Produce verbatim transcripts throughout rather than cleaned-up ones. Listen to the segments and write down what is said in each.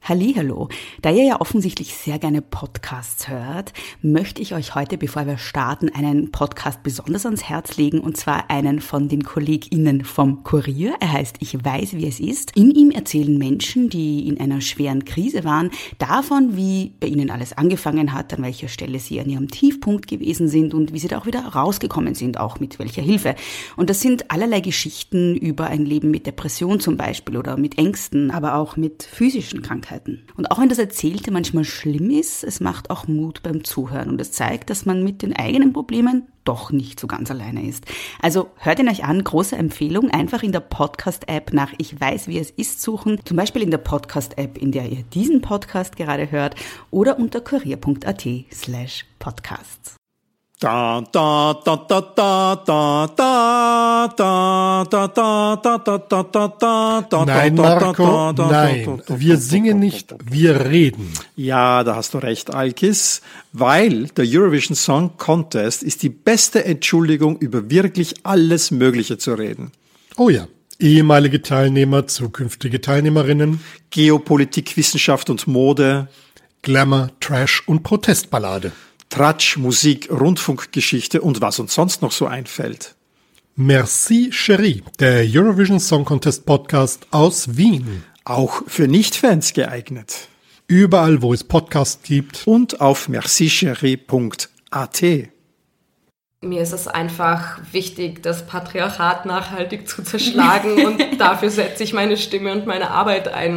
Hallihallo. Da ihr ja offensichtlich sehr gerne Podcasts hört, möchte ich euch heute, bevor wir starten, einen Podcast besonders ans Herz legen, und zwar einen von den KollegInnen vom Kurier. Er heißt Ich weiß, wie es ist. In ihm erzählen Menschen, die in einer schweren Krise waren, davon, wie bei ihnen alles angefangen hat, an welcher Stelle sie an ihrem Tiefpunkt gewesen sind und wie sie da auch wieder rausgekommen sind, auch mit welcher Hilfe. Und das sind allerlei Geschichten über ein Leben mit Depression zum Beispiel oder mit Ängsten, aber auch mit physischen Krankheiten. Und auch wenn das Erzählte manchmal schlimm ist, es macht auch Mut beim Zuhören und es zeigt, dass man mit den eigenen Problemen doch nicht so ganz alleine ist. Also hört ihn euch an, große Empfehlung, einfach in der Podcast-App nach Ich weiß, wie es ist suchen, zum Beispiel in der Podcast-App, in der ihr diesen Podcast gerade hört, oder unter kurier.at slash podcasts. Da da da da da da da da da da da da da da da. Nein, Marco, nein. Wir singen nicht, wir reden. Ja, da hast du recht, Alkis, weil der Eurovision Song Contest ist die beste Entschuldigung, über wirklich alles Mögliche zu reden. Oh ja, ehemalige Teilnehmer, zukünftige Teilnehmerinnen, Geopolitik, Wissenschaft und Mode, Glamour, Trash und Protestballade. Tratsch, Musik, Rundfunkgeschichte und was uns sonst noch so einfällt. Merci, Chérie, der Eurovision Song Contest Podcast aus Wien. Auch für Nicht-Fans geeignet. Überall, wo es Podcasts gibt. Und auf merci cherie punkt a t. Mir ist es einfach wichtig, das Patriarchat nachhaltig zu zerschlagen und dafür setze ich meine Stimme und meine Arbeit ein.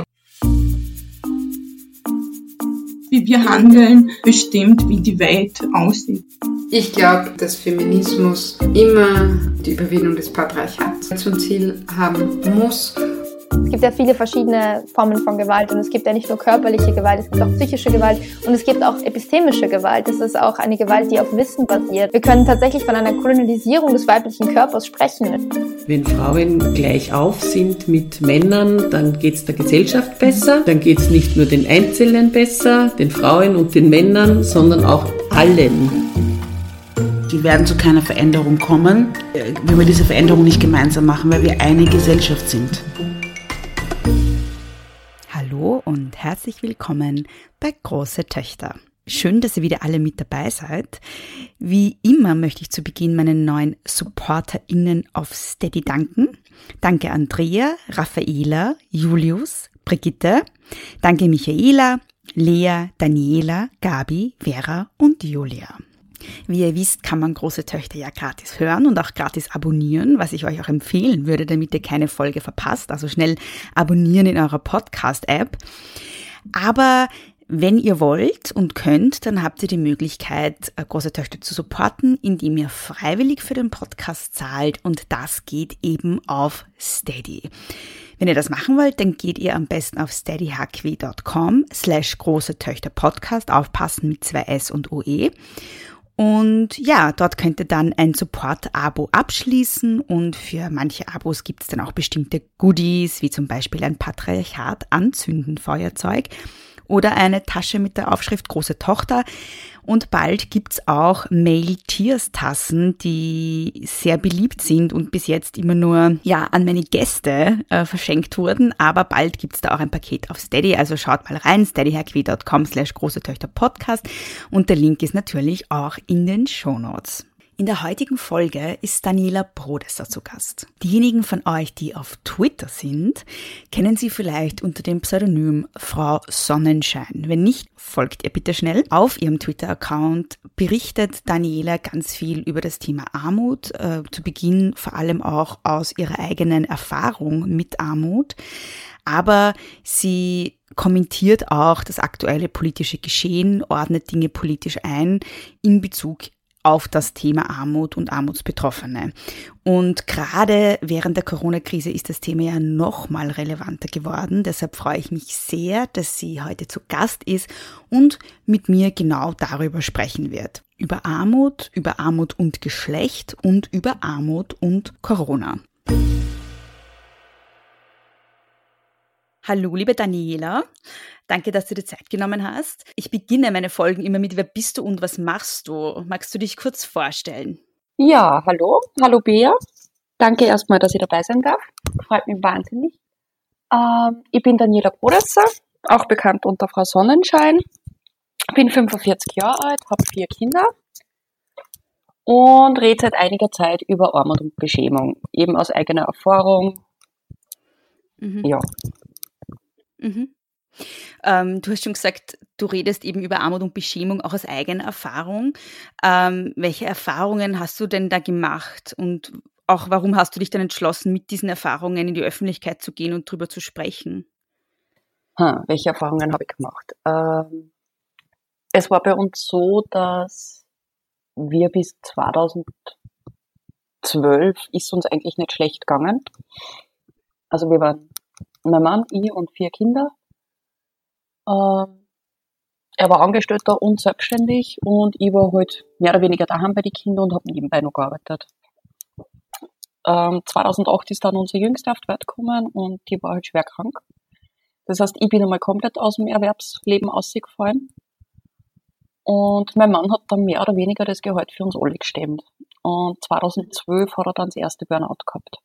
Wie wir handeln, bestimmt, wie die Welt aussieht. Ich glaube, dass Feminismus immer die Überwindung des Patriarchats zum Ziel haben muss. Es gibt ja viele verschiedene Formen von Gewalt und es gibt ja nicht nur körperliche Gewalt, es gibt auch psychische Gewalt und es gibt auch epistemische Gewalt. Das ist auch eine Gewalt, die auf Wissen basiert. Wir können tatsächlich von einer Kolonialisierung des weiblichen Körpers sprechen. Wenn Frauen gleich auf sind mit Männern, dann geht es der Gesellschaft besser. Dann geht es nicht nur den Einzelnen besser, den Frauen und den Männern, sondern auch allen. Die werden zu keiner Veränderung kommen, wenn wir diese Veränderung nicht gemeinsam machen, weil wir eine Gesellschaft sind. Hallo und herzlich willkommen bei Große Töchter. Schön, dass ihr wieder alle mit dabei seid. Wie immer möchte ich zu Beginn meinen neuen SupporterInnen auf Steady danken. Danke Andrea, Raffaela, Julius, Brigitte. Danke Michaela, Lea, Daniela, Gabi, Vera und Julia. Wie ihr wisst, kann man Große Töchter ja gratis hören und auch gratis abonnieren, was ich euch auch empfehlen würde, damit ihr keine Folge verpasst. Also schnell abonnieren in eurer Podcast-App. Aber wenn ihr wollt und könnt, dann habt ihr die Möglichkeit, Große Töchter zu supporten, indem ihr freiwillig für den Podcast zahlt, und das geht eben auf Steady. Wenn ihr das machen wollt, dann geht ihr am besten auf steadyhq.com slash große Töchter Podcast, aufpassen mit zwei S und O E. Und ja, dort könnt ihr dann ein Support-Abo abschließen und für manche Abos gibt es dann auch bestimmte Goodies, wie zum Beispiel ein Patriarchat-Anzünden-Feuerzeug oder eine Tasche mit der Aufschrift Große Tochter. Und bald gibt's auch Male-Tears-Tassen, die sehr beliebt sind und bis jetzt immer nur ja an meine Gäste äh, verschenkt wurden. Aber bald gibt's da auch ein Paket auf Steady. Also schaut mal rein, steadyhq.com slash große Töchter Podcast. Und der Link ist natürlich auch in den Shownotes. In der heutigen Folge ist Daniela Brodesser zu Gast. Diejenigen von euch, die auf Twitter sind, kennen sie vielleicht unter dem Pseudonym Frau Sonnenschein. Wenn nicht, folgt ihr bitte schnell. Auf ihrem Twitter-Account berichtet Daniela ganz viel über das Thema Armut, äh, zu Beginn vor allem auch aus ihrer eigenen Erfahrung mit Armut. Aber sie kommentiert auch das aktuelle politische Geschehen, ordnet Dinge politisch ein in Bezug auf das Thema Armut und Armutsbetroffene. Und gerade während der Corona-Krise ist das Thema ja noch mal relevanter geworden. Deshalb freue ich mich sehr, dass sie heute zu Gast ist und mit mir genau darüber sprechen wird. Über Armut, über Armut und Geschlecht und über Armut und Corona. Hallo, liebe Daniela. Danke, dass du dir Zeit genommen hast. Ich beginne meine Folgen immer mit: Wer bist du und was machst du? Magst du dich kurz vorstellen? Ja, hallo. Hallo Bea. Danke erstmal, dass ich dabei sein darf. Freut mich wahnsinnig. Ähm, ich bin Daniela Brodesser, auch bekannt unter Frau Sonnenschein. Bin fünfundvierzig Jahre alt, habe vier Kinder und rede seit einiger Zeit über Armut und Beschämung, eben aus eigener Erfahrung. Mhm. Ja. Mhm. Ähm, du hast schon gesagt, du redest eben über Armut und Beschämung auch aus eigener Erfahrung. Ähm, welche Erfahrungen hast du denn da gemacht und auch warum hast du dich dann entschlossen, mit diesen Erfahrungen in die Öffentlichkeit zu gehen und drüber zu sprechen? Ha, welche Erfahrungen habe ich gemacht? Ähm, es war bei uns so, dass wir bis zweitausendzwölf ist uns eigentlich nicht schlecht gegangen. Also wir waren mein Mann, ich und vier Kinder. Ähm, er war Angestellter und selbstständig und ich war halt mehr oder weniger daheim bei den Kindern und habe nebenbei noch gearbeitet. Ähm, zweitausendacht ist dann unsere Jüngste auf die Welt gekommen und die war halt schwer krank. Das heißt, ich bin einmal komplett aus dem Erwerbsleben rausgefallen. Und mein Mann hat dann mehr oder weniger das Gehalt für uns alle gestemmt. Und zweitausendzwölf hat er dann das erste Burnout gehabt.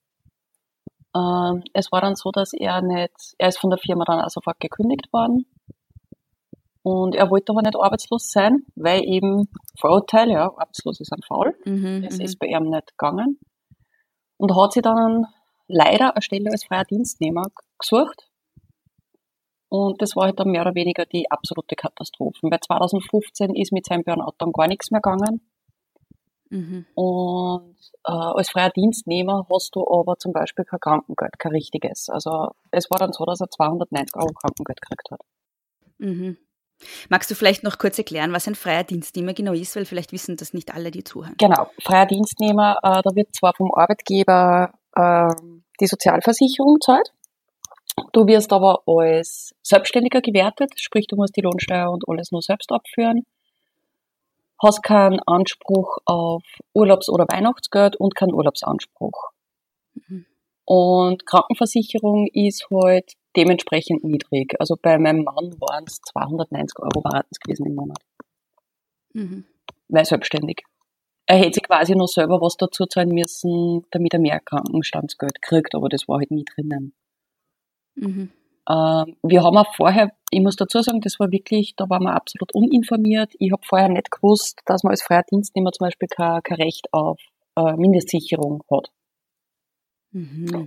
Ähm, es war dann so, dass er nicht, er ist von der Firma dann auch sofort gekündigt worden. Und er wollte aber nicht arbeitslos sein, weil eben Vorurteil, ja, Arbeitslose sind faul. Mhm, das mhm. ist bei ihm nicht gegangen. Und hat sich dann leider eine Stelle als freier Dienstnehmer gesucht. Und das war halt dann mehr oder weniger die absolute Katastrophe. Weil zweitausendfünfzehn ist mit seinem Burnout dann gar nichts mehr gegangen. Mhm. Und äh, als freier Dienstnehmer hast du aber zum Beispiel kein Krankengeld, kein richtiges. Also es war dann so, dass er zweihundertneunzig Euro Krankengeld gekriegt hat. Mhm. Magst du vielleicht noch kurz erklären, was ein freier Dienstnehmer genau ist, weil vielleicht wissen das nicht alle, die zuhören. Genau, freier Dienstnehmer, äh, da wird zwar vom Arbeitgeber äh, die Sozialversicherung gezahlt. Du wirst aber als Selbstständiger gewertet, sprich du musst die Lohnsteuer und alles nur selbst abführen, hast keinen Anspruch auf Urlaubs- oder Weihnachtsgeld und keinen Urlaubsanspruch. Mhm. Und Krankenversicherung ist halt dementsprechend niedrig. Also bei meinem Mann waren es zweihundertneunzig Euro waren es gewesen im Monat. Mhm. Weil selbstständig. Er hätte sich quasi noch selber was dazu zahlen müssen, damit er mehr Krankenstandsgeld kriegt, aber das war halt nie drinnen. Mhm. Ähm, wir haben auch vorher, ich muss dazu sagen, das war wirklich, da waren wir absolut uninformiert. Ich habe vorher nicht gewusst, dass man als freier Dienstnehmer zum Beispiel kein, kein Recht auf äh, Mindestsicherung hat. Mhm.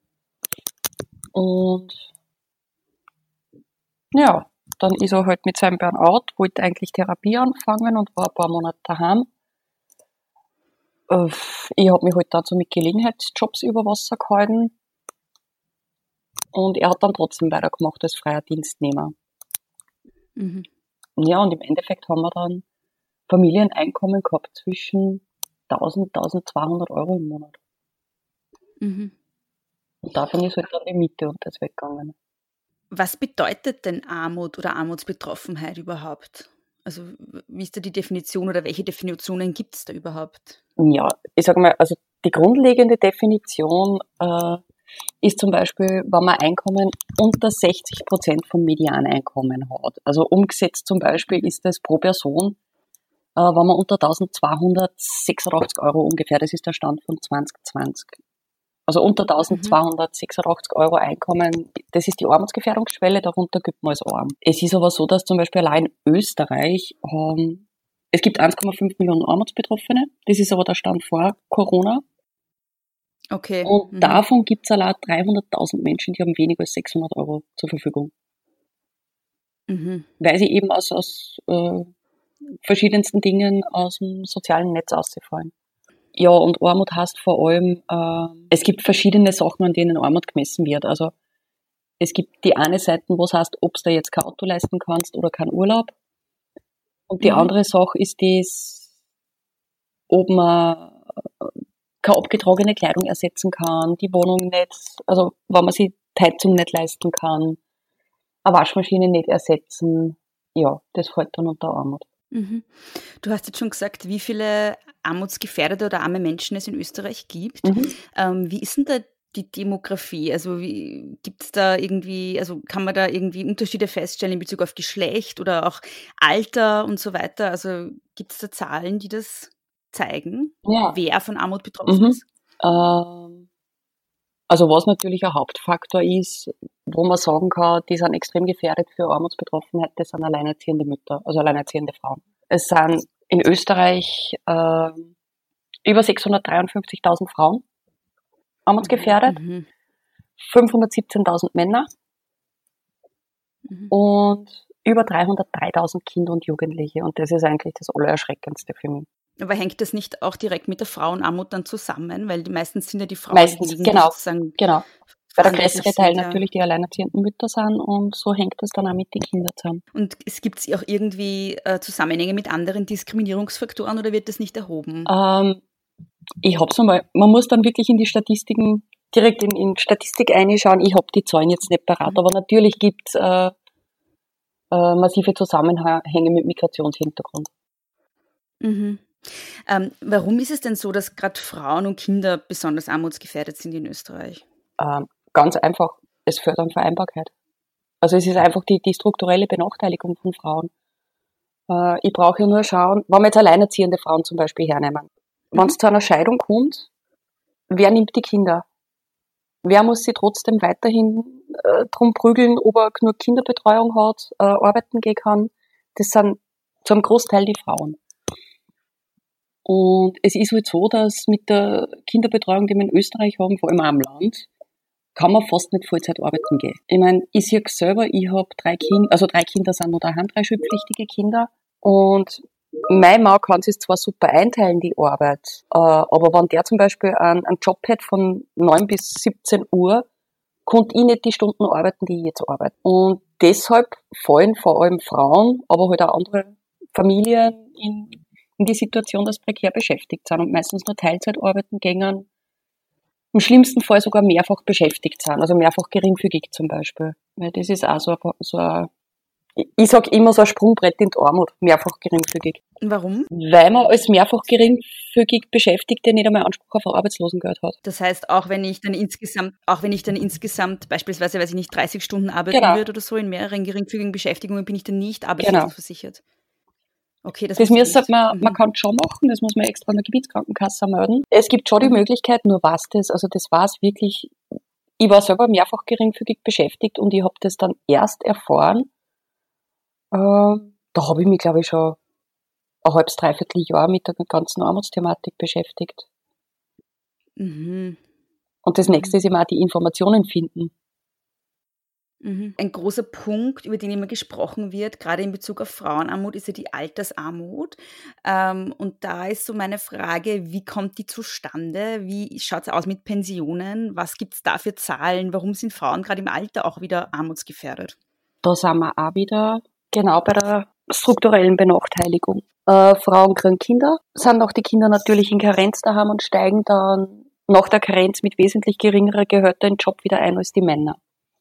Und ja, dann ist er halt mit seinem Burnout, wollte eigentlich Therapie anfangen und war ein paar Monate daheim. Äh, ich habe mich halt dann so mit Gelegenheitsjobs über Wasser gehalten. Und er hat dann trotzdem weitergemacht als freier Dienstnehmer. Mhm. Ja, und im Endeffekt haben wir dann Familieneinkommen gehabt zwischen tausend, tausendzweihundert Euro im Monat. Mhm. Und davon ist halt dann die Miete und das weggegangen. Was bedeutet denn Armut oder Armutsbetroffenheit überhaupt? Also wie ist da die Definition oder welche Definitionen gibt es da überhaupt? Ja, ich sage mal, also die grundlegende Definition äh, ist zum Beispiel, wenn man Einkommen unter sechzig Prozent vom Medianeinkommen hat. Also umgesetzt zum Beispiel ist das pro Person, äh, wenn man unter eintausendzweihundertsechsundachtzig Euro ungefähr, das ist der Stand von zwanzig zwanzig. Also unter eintausendzweihundertsechsundachtzig Euro Einkommen, das ist die Armutsgefährdungsschwelle, darunter gibt man als arm. Es ist aber so, dass zum Beispiel allein in Österreich, ähm, es gibt eins Komma fünf Millionen Armutsbetroffene, das ist aber der Stand vor Corona. Okay. Und Mhm. davon gibt es allein dreihunderttausend Menschen, die haben weniger als sechshundert Euro zur Verfügung. Mhm. Weil sie eben aus, aus äh, verschiedensten Dingen aus dem sozialen Netz ausfallen. Ja, und Armut heißt vor allem, äh, es gibt verschiedene Sachen, an denen Armut gemessen wird. Also es gibt die eine Seite, wo es heißt, ob du jetzt kein Auto leisten kannst oder keinen Urlaub. Und die Mhm. andere Sache ist das, ob man keine abgetragene Kleidung ersetzen kann, die Wohnung nicht, also wenn man sich die Heizung nicht leisten kann, eine Waschmaschine nicht ersetzen, ja, das fällt dann unter Armut. Mhm. Du hast jetzt schon gesagt, wie viele armutsgefährdete oder arme Menschen es in Österreich gibt. Mhm. Ähm, wie ist denn da die Demografie? Also gibt es da irgendwie, also kann man da irgendwie Unterschiede feststellen in Bezug auf Geschlecht oder auch Alter und so weiter? Also gibt es da Zahlen, die das zeigen, Ja. wer von Armut betroffen Mhm. ist? Ähm, also was natürlich ein Hauptfaktor ist, wo man sagen kann, die sind extrem gefährdet für Armutsbetroffenheit, das sind alleinerziehende Mütter, also alleinerziehende Frauen. Es sind in Österreich äh, über sechshundertdreiundfünfzigtausend Frauen armutsgefährdet, mhm. fünfhundertsiebzehntausend Männer mhm. und über dreihundertdreitausend Kinder und Jugendliche. Und das ist eigentlich das Allererschreckendste für mich. Aber hängt das nicht auch direkt mit der Frauenarmut dann zusammen? Weil die meistens sind ja die Frauen, meistens, die genau, sozusagen genau. Weil der größere Teil natürlich die alleinerziehenden Mütter sind und so hängt das dann auch mit den Kindern zusammen. Und es gibt auch irgendwie äh, Zusammenhänge mit anderen Diskriminierungsfaktoren oder wird das nicht erhoben? Ähm, ich hab's einmal, man muss dann wirklich in die Statistiken, direkt in, in Statistik reinschauen. Ich habe die Zahlen jetzt nicht parat, mhm. aber natürlich gibt es äh, äh, massive Zusammenhänge mit Migrationshintergrund. Mhm. Ähm, warum ist es denn so, dass gerade Frauen und Kinder besonders armutsgefährdet sind in Österreich? Ähm, Ganz einfach, es fördert Vereinbarkeit. Also es ist einfach die, die strukturelle Benachteiligung von Frauen. Äh, ich brauche ja nur schauen, wenn wir jetzt alleinerziehende Frauen zum Beispiel hernehmen. Mhm. Wenn es zu einer Scheidung kommt, wer nimmt die Kinder? Wer muss sie trotzdem weiterhin äh, drum prügeln, ob er genug Kinderbetreuung hat, äh, arbeiten gehen kann? Das sind zum Großteil die Frauen. Und es ist halt so, dass mit der Kinderbetreuung, die wir in Österreich haben, vor allem auch am Land, kann man fast nicht Vollzeit arbeiten gehen. Ich meine, ich sehe selber, ich habe drei Kinder, also drei Kinder sind noch daheim, drei schulpflichtige Kinder. Und mein Mann kann sich zwar super einteilen, die Arbeit, äh, aber wenn der zum Beispiel einen, einen Job hat von neun bis siebzehn Uhr, konnte ich nicht die Stunden arbeiten, die ich jetzt arbeite. Und deshalb fallen vor allem Frauen, aber halt auch andere Familien in, in die Situation, dass prekär beschäftigt sind und meistens nur Teilzeit arbeiten gehen, im schlimmsten Fall sogar mehrfach beschäftigt sind, also mehrfach geringfügig zum Beispiel. Weil das ist auch so ein, so ein ich sag immer so ein Sprungbrett in die Armut, mehrfach geringfügig. Warum? Weil man als mehrfach geringfügig Beschäftigte nicht einmal Anspruch auf Arbeitslosengeld hat. Das heißt, auch wenn ich dann insgesamt, auch wenn ich dann insgesamt beispielsweise, weiß ich nicht, dreißig Stunden arbeiten genau. würde oder so in mehreren geringfügigen Beschäftigungen, bin ich dann nicht arbeitslosenversichert. Genau. Okay, das das müsste man, man kann es schon machen, das muss man extra in der Gebietskrankenkasse melden. Es gibt schon die Möglichkeit, nur was das, also das war es wirklich, ich war selber mehrfach geringfügig beschäftigt und ich habe das dann erst erfahren, äh, da habe ich mich, glaube ich, schon ein halbes, dreiviertel Jahr mit der ganzen Armutsthematik beschäftigt. Mhm. Und das nächste ist immer auch die Informationen finden. Ein großer Punkt, über den immer gesprochen wird, gerade in Bezug auf Frauenarmut, ist ja die Altersarmut. Ähm, und da ist so meine Frage, wie kommt die zustande? Wie schaut es aus mit Pensionen? Was gibt es da für Zahlen? Warum sind Frauen gerade im Alter auch wieder armutsgefährdet? Da sind wir auch wieder genau bei der strukturellen Benachteiligung. Äh, Frauen kriegen Kinder, sind auch die Kinder natürlich in Karenz daheim und steigen dann nach der Karenz mit wesentlich geringerer Gehälter in den Job wieder ein als die Männer.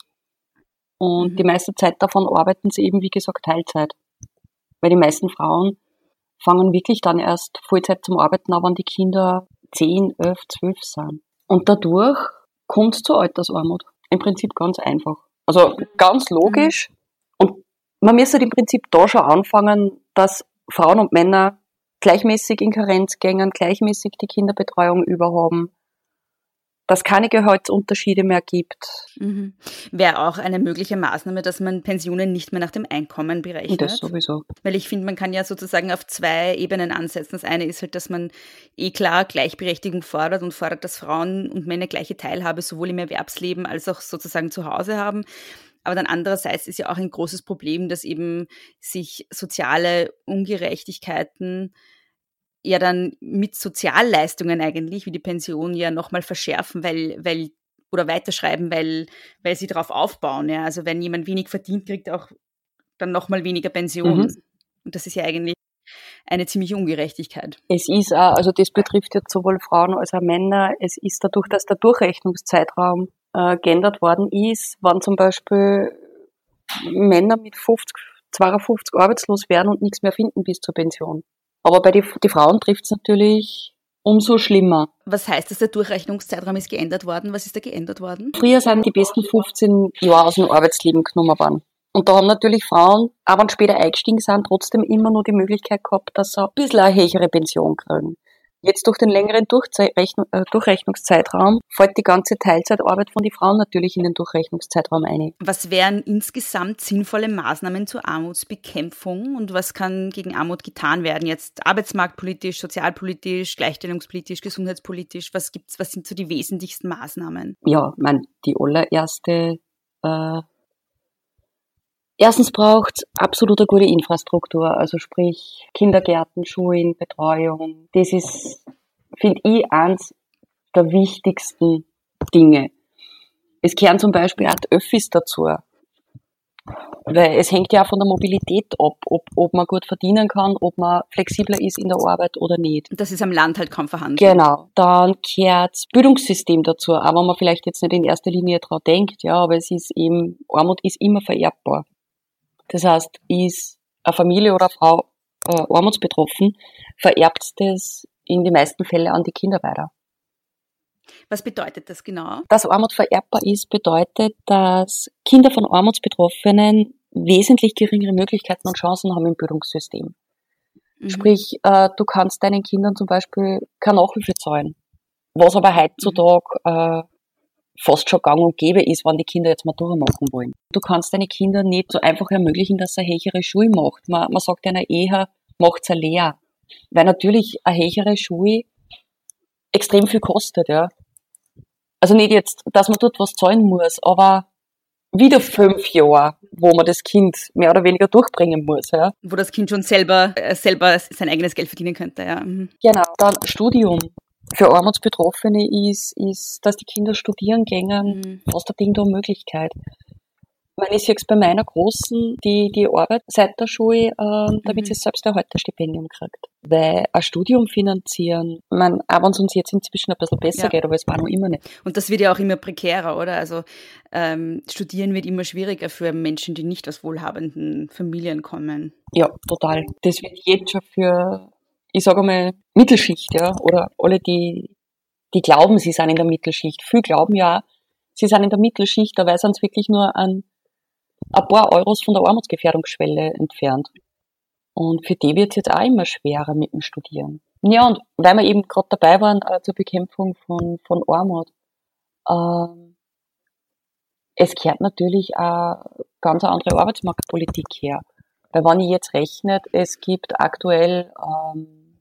Und mhm. die meiste Zeit davon arbeiten sie eben, wie gesagt, Teilzeit. Weil die meisten Frauen fangen wirklich dann erst Vollzeit zum Arbeiten an, wenn die Kinder zehn, elf, zwölf sind. Und dadurch kommt es zur Altersarmut. Im Prinzip ganz einfach. Also ganz logisch. Mhm. Und man müsste im Prinzip da schon anfangen, dass Frauen und Männer gleichmäßig in Karenz gehen, gleichmäßig die Kinderbetreuung überhaben, dass es keine Gehaltsunterschiede mehr gibt. Mhm. Wäre auch eine mögliche Maßnahme, dass man Pensionen nicht mehr nach dem Einkommen berechnet. Das sowieso. Weil ich finde, man kann ja sozusagen auf zwei Ebenen ansetzen. Das eine ist halt, dass man eh klar Gleichberechtigung fordert und fordert, dass Frauen und Männer gleiche Teilhabe sowohl im Erwerbsleben als auch sozusagen zu Hause haben. Aber dann andererseits ist ja auch ein großes Problem, dass eben sich soziale Ungerechtigkeiten ja dann mit Sozialleistungen eigentlich, wie die Pension, ja nochmal verschärfen, weil, weil, oder weiterschreiben, weil, weil sie darauf aufbauen. Ja. Also wenn jemand wenig verdient, kriegt er auch dann nochmal weniger Pension. Mhm. Und das ist ja eigentlich eine ziemliche Ungerechtigkeit. Es ist auch, also das betrifft jetzt sowohl Frauen als auch Männer. Es ist dadurch, dass der Durchrechnungszeitraum äh, geändert worden ist, wenn zum Beispiel Männer mit fünfzig, zweiundfünfzig arbeitslos werden und nichts mehr finden bis zur Pension. Aber bei den die Frauen trifft es natürlich umso schlimmer. Was heißt das, der Durchrechnungszeitraum ist geändert worden? Was ist da geändert worden? Früher sind die besten fünfzehn Jahre aus dem Arbeitsleben genommen worden. Und da haben natürlich Frauen, auch wenn später eingestiegen sind, trotzdem immer nur die Möglichkeit gehabt, dass sie ein bisschen eine höhere Pension kriegen. Jetzt durch den längeren Durchrechn- äh, Durchrechnungszeitraum fällt die ganze Teilzeitarbeit von den Frauen natürlich in den Durchrechnungszeitraum ein. Was wären insgesamt sinnvolle Maßnahmen zur Armutsbekämpfung und was kann gegen Armut getan werden? Jetzt arbeitsmarktpolitisch, sozialpolitisch, gleichstellungspolitisch, gesundheitspolitisch. Was gibt's? Was sind so die wesentlichsten Maßnahmen? Ja, ich meine, die allererste äh, Erstens braucht es absolut eine gute Infrastruktur, also sprich Kindergärten, Schulen, Betreuung. Das ist, finde ich, eins der wichtigsten Dinge. Es gehören zum Beispiel auch die Öffis dazu, weil es hängt ja auch von der Mobilität ab, ob, ob man gut verdienen kann, ob man flexibler ist in der Arbeit oder nicht. Das ist am Land halt kaum vorhanden. Genau. Dann gehört das Bildungssystem dazu, auch wenn man vielleicht jetzt nicht in erster Linie daran denkt, ja, aber es ist eben, Armut ist immer vererbbar. Das heißt, ist eine Familie oder eine Frau äh, armutsbetroffen, vererbt das in den meisten Fällen an die Kinder weiter. Was bedeutet das genau? Dass Armut vererbbar ist, bedeutet, dass Kinder von Armutsbetroffenen wesentlich geringere Möglichkeiten und Chancen haben im Bildungssystem. Mhm. Sprich, äh, du kannst deinen Kindern zum Beispiel keine Nachhilfe zahlen, was aber heutzutage äh, fast schon gang und gäbe ist, wenn die Kinder jetzt Matura machen wollen. Du kannst deine Kinder nicht so einfach ermöglichen, dass sie eine höhere Schule macht. Man, man sagt einer eher, macht's eine Lehre. Weil natürlich eine höhere Schule extrem viel kostet, ja. Also nicht jetzt, dass man dort was zahlen muss, aber wieder fünf Jahre, wo man das Kind mehr oder weniger durchbringen muss, ja. Wo das Kind schon selber, äh, selber sein eigenes Geld verdienen könnte, ja. Mhm. Genau. Dann Studium. Für Armutsbetroffene ist, ist, dass die Kinder studieren gehen, mhm. fast eine Ding-Dong-Möglichkeit. Ich meine, ich sehe es bei meiner Großen, die, die arbeitet seit der Schule, ähm, damit mhm. sie selbst ein Halterstipendium kriegt. Weil ein Studium finanzieren, ich meine, auch wenn es uns jetzt inzwischen ein bisschen besser ja. geht, aber es war noch immer nicht. Und das wird ja auch immer prekärer, oder? Also ähm, Studieren wird immer schwieriger für Menschen, die nicht aus wohlhabenden Familien kommen. Ja, total. Das wird jetzt schon für, ich sage mal, Mittelschicht, ja, oder alle, die, die glauben, sie sind in der Mittelschicht. Viele glauben ja, sie sind in der Mittelschicht, dabei sind sie wirklich nur an ein paar Euros von der Armutsgefährdungsschwelle entfernt. Und für die wird es jetzt auch immer schwerer mit dem Studieren. Ja, und weil wir eben gerade dabei waren äh, zur Bekämpfung von, von Armut, ähm, es gehört natürlich auch ganz eine andere Arbeitsmarktpolitik her. Weil wenn ich jetzt rechne, es gibt aktuell ähm,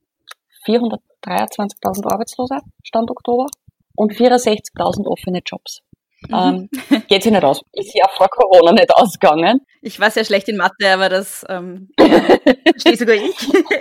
vierhundertdreiundzwanzigtausend Arbeitslose, Stand Oktober, und vierundsechzigtausend offene Jobs. Mhm. Ähm, geht sich nicht aus. Ist ja vor Corona nicht ausgegangen. Ich war sehr schlecht in Mathe, aber das ähm, ja, stehe sogar ich.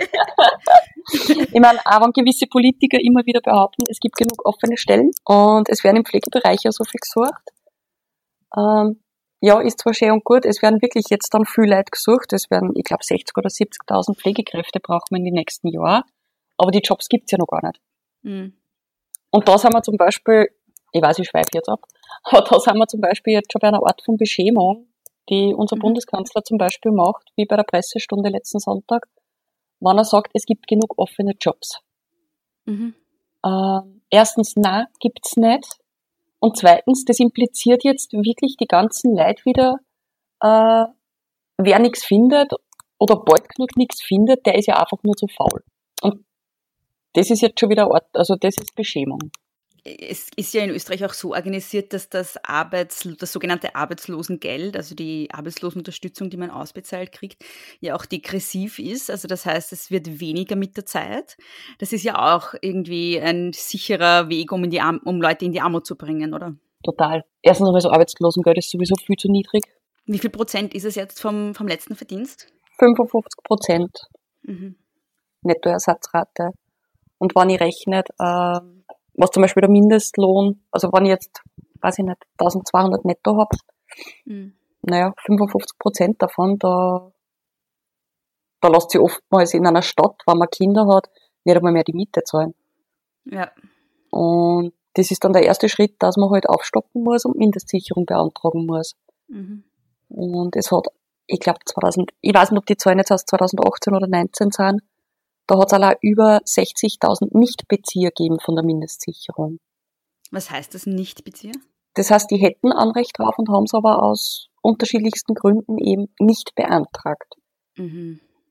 Ich meine, auch wenn gewisse Politiker immer wieder behaupten, es gibt genug offene Stellen und es werden im Pflegebereich ja so viel gesucht. Ähm, ja, ist zwar schön und gut, es werden wirklich jetzt dann viel Leute gesucht. Es werden, ich glaube, sechzig oder siebzigtausend Pflegekräfte brauchen wir in den nächsten Jahren. Aber die Jobs gibt's ja noch gar nicht. Mhm. Und da sind wir zum Beispiel, ich weiß, ich schweife jetzt ab, aber da sind wir zum Beispiel jetzt schon bei einer Art von Beschämung, die unser mhm. Bundeskanzler zum Beispiel macht, wie bei der Pressestunde letzten Sonntag, wenn er sagt, es gibt genug offene Jobs. Mhm. Äh, erstens, nein, gibt's nicht. Und zweitens, das impliziert jetzt wirklich die ganzen Leute wieder, äh, wer nichts findet oder bald genug nichts findet, der ist ja einfach nur zu faul. Und das ist jetzt schon wieder Ort, also das ist Beschämung. Es ist ja in Österreich auch so organisiert, dass das Arbeits, das sogenannte Arbeitslosengeld, also die Arbeitslosenunterstützung, die man ausbezahlt kriegt, ja auch degressiv ist. Also das heißt, es wird weniger mit der Zeit. Das ist ja auch irgendwie ein sicherer Weg, um, in die Arm- um Leute in die Armut zu bringen, oder? Total. Erstens einmal so Arbeitslosengeld ist sowieso viel zu niedrig. Wie viel Prozent ist es jetzt vom, vom letzten Verdienst? fünfundfünfzig Prozent. Mhm. Nettoersatzrate. Und wenn ich rechne, äh, was zum Beispiel der Mindestlohn, also wenn ich jetzt, weiß ich nicht, eintausendzweihundert netto habe, mhm. naja, fünfundfünfzig Prozent davon, da, da lässt sich oftmals in einer Stadt, wenn man Kinder hat, nicht einmal mehr die Miete zahlen. Ja. Und das ist dann der erste Schritt, dass man halt aufstocken muss und Mindestsicherung beantragen muss. Mhm. Und es hat, ich glaube, zweitausend, ich weiß nicht, ob die Zahlen jetzt aus zweitausendachtzehn oder neunzehn sind, da hat es allein über sechzigtausend Nichtbezieher gegeben von der Mindestsicherung. Was heißt das, Nichtbezieher? Das heißt, die hätten Anrecht drauf und haben es aber aus unterschiedlichsten Gründen eben nicht beantragt. Mhm.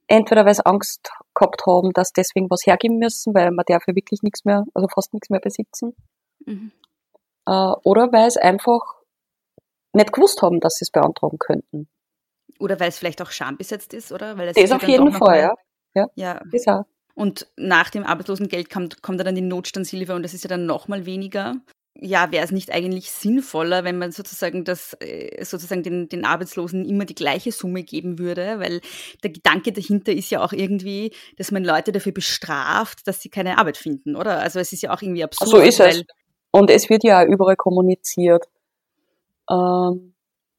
Entweder weil sie Angst gehabt haben, dass deswegen was hergeben müssen, weil man darf ja wirklich nichts mehr, also fast nichts mehr besitzen. Mhm. Äh, oder weil sie einfach nicht gewusst haben, dass sie es beantragen könnten. Oder weil es vielleicht auch schambesetzt ist, oder? Weil es Das ist ja auf dann jeden doch noch Fall, mal- ja. ja. Ja. Das auch. Und nach dem Arbeitslosengeld kommt, kommt dann die Notstandshilfe und das ist ja dann nochmal weniger. Ja, wäre es nicht eigentlich sinnvoller, wenn man sozusagen das, äh, sozusagen den, den Arbeitslosen immer die gleiche Summe geben würde? Weil der Gedanke dahinter ist ja auch irgendwie, dass man Leute dafür bestraft, dass sie keine Arbeit finden, oder? Also es ist ja auch irgendwie absurd. So ist weil, es. Und es wird ja auch überall kommuniziert. Ähm,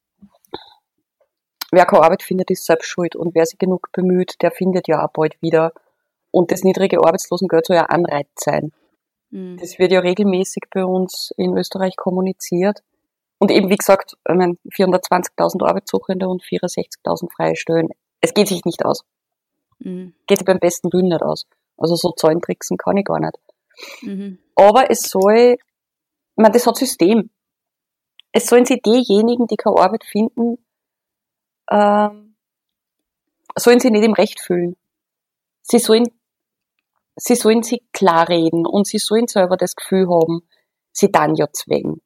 wer keine Arbeit findet, ist selbst schuld. Und wer sich genug bemüht, der findet ja auch bald wieder. Und das niedrige Arbeitslosengeld soll ja Anreiz sein. Mhm. Das wird ja regelmäßig bei uns in Österreich kommuniziert. Und eben, wie gesagt, ich meine, vierhundertzwanzigtausend Arbeitssuchende und vierundsechzigtausend freie Stellen. Es geht sich nicht aus. Mhm. Geht sich beim besten Willen nicht aus. Also so Zahlentricksen kann ich gar nicht. Mhm. Aber es soll, ich meine, das hat System. Es sollen sich diejenigen, die keine Arbeit finden, ähm, sollen sie nicht im Recht fühlen. Sie sollen, sie sollen sich klar reden und sie sollen selber das Gefühl haben, sie dann ja zwängen.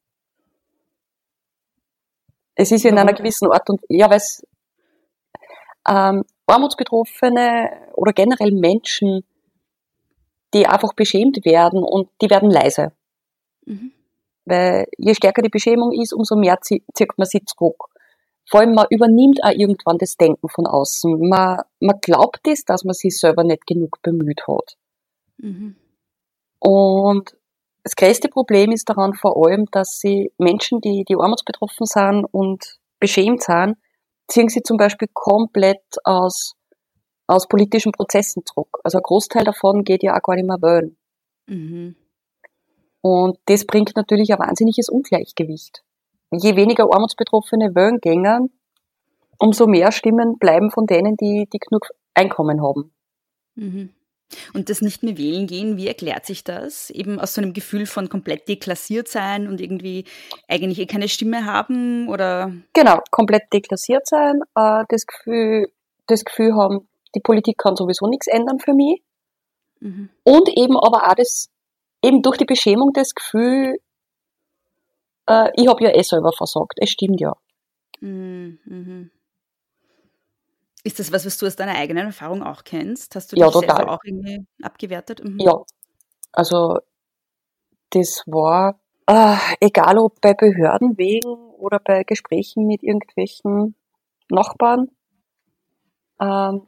Es ist in einer gewissen Art und, ja, weil es, ähm, Armutsbetroffene oder generell Menschen, die einfach beschämt werden und die werden leise. Mhm. Weil je stärker die Beschämung ist, umso mehr zieht man sie zurück. Vor allem, man übernimmt auch irgendwann das Denken von außen. Man, man glaubt es, dass man sich selber nicht genug bemüht hat. Mhm. Und das größte Problem ist daran vor allem, dass sie Menschen, die, die armutsbetroffen sind und beschämt sind, ziehen sie zum Beispiel komplett aus, aus politischen Prozessen zurück. Also ein Großteil davon geht ja auch gar nicht mehr wählen. Mhm. Und das bringt natürlich ein wahnsinniges Ungleichgewicht. Je weniger Armutsbetroffene wählen gehen, umso mehr Stimmen bleiben von denen, die, die genug Einkommen haben. Mhm. Und das nicht mehr wählen gehen, wie erklärt sich das? Eben aus so einem Gefühl von komplett deklassiert sein und irgendwie eigentlich eh keine Stimme haben, oder? Genau, komplett deklassiert sein, äh, das Gefühl, das Gefühl haben, die Politik kann sowieso nichts ändern für mich. Mhm. Und eben aber auch das, eben durch die Beschämung das Gefühl, äh, ich habe ja eh selber versagt. Es stimmt ja. Mhm. Ist das was, was du aus deiner eigenen Erfahrung auch kennst? Hast du Ja, dich total. selber auch irgendwie abgewertet? Mhm. Ja, also das war, äh, egal ob bei Behörden wegen oder bei Gesprächen mit irgendwelchen Nachbarn, ähm,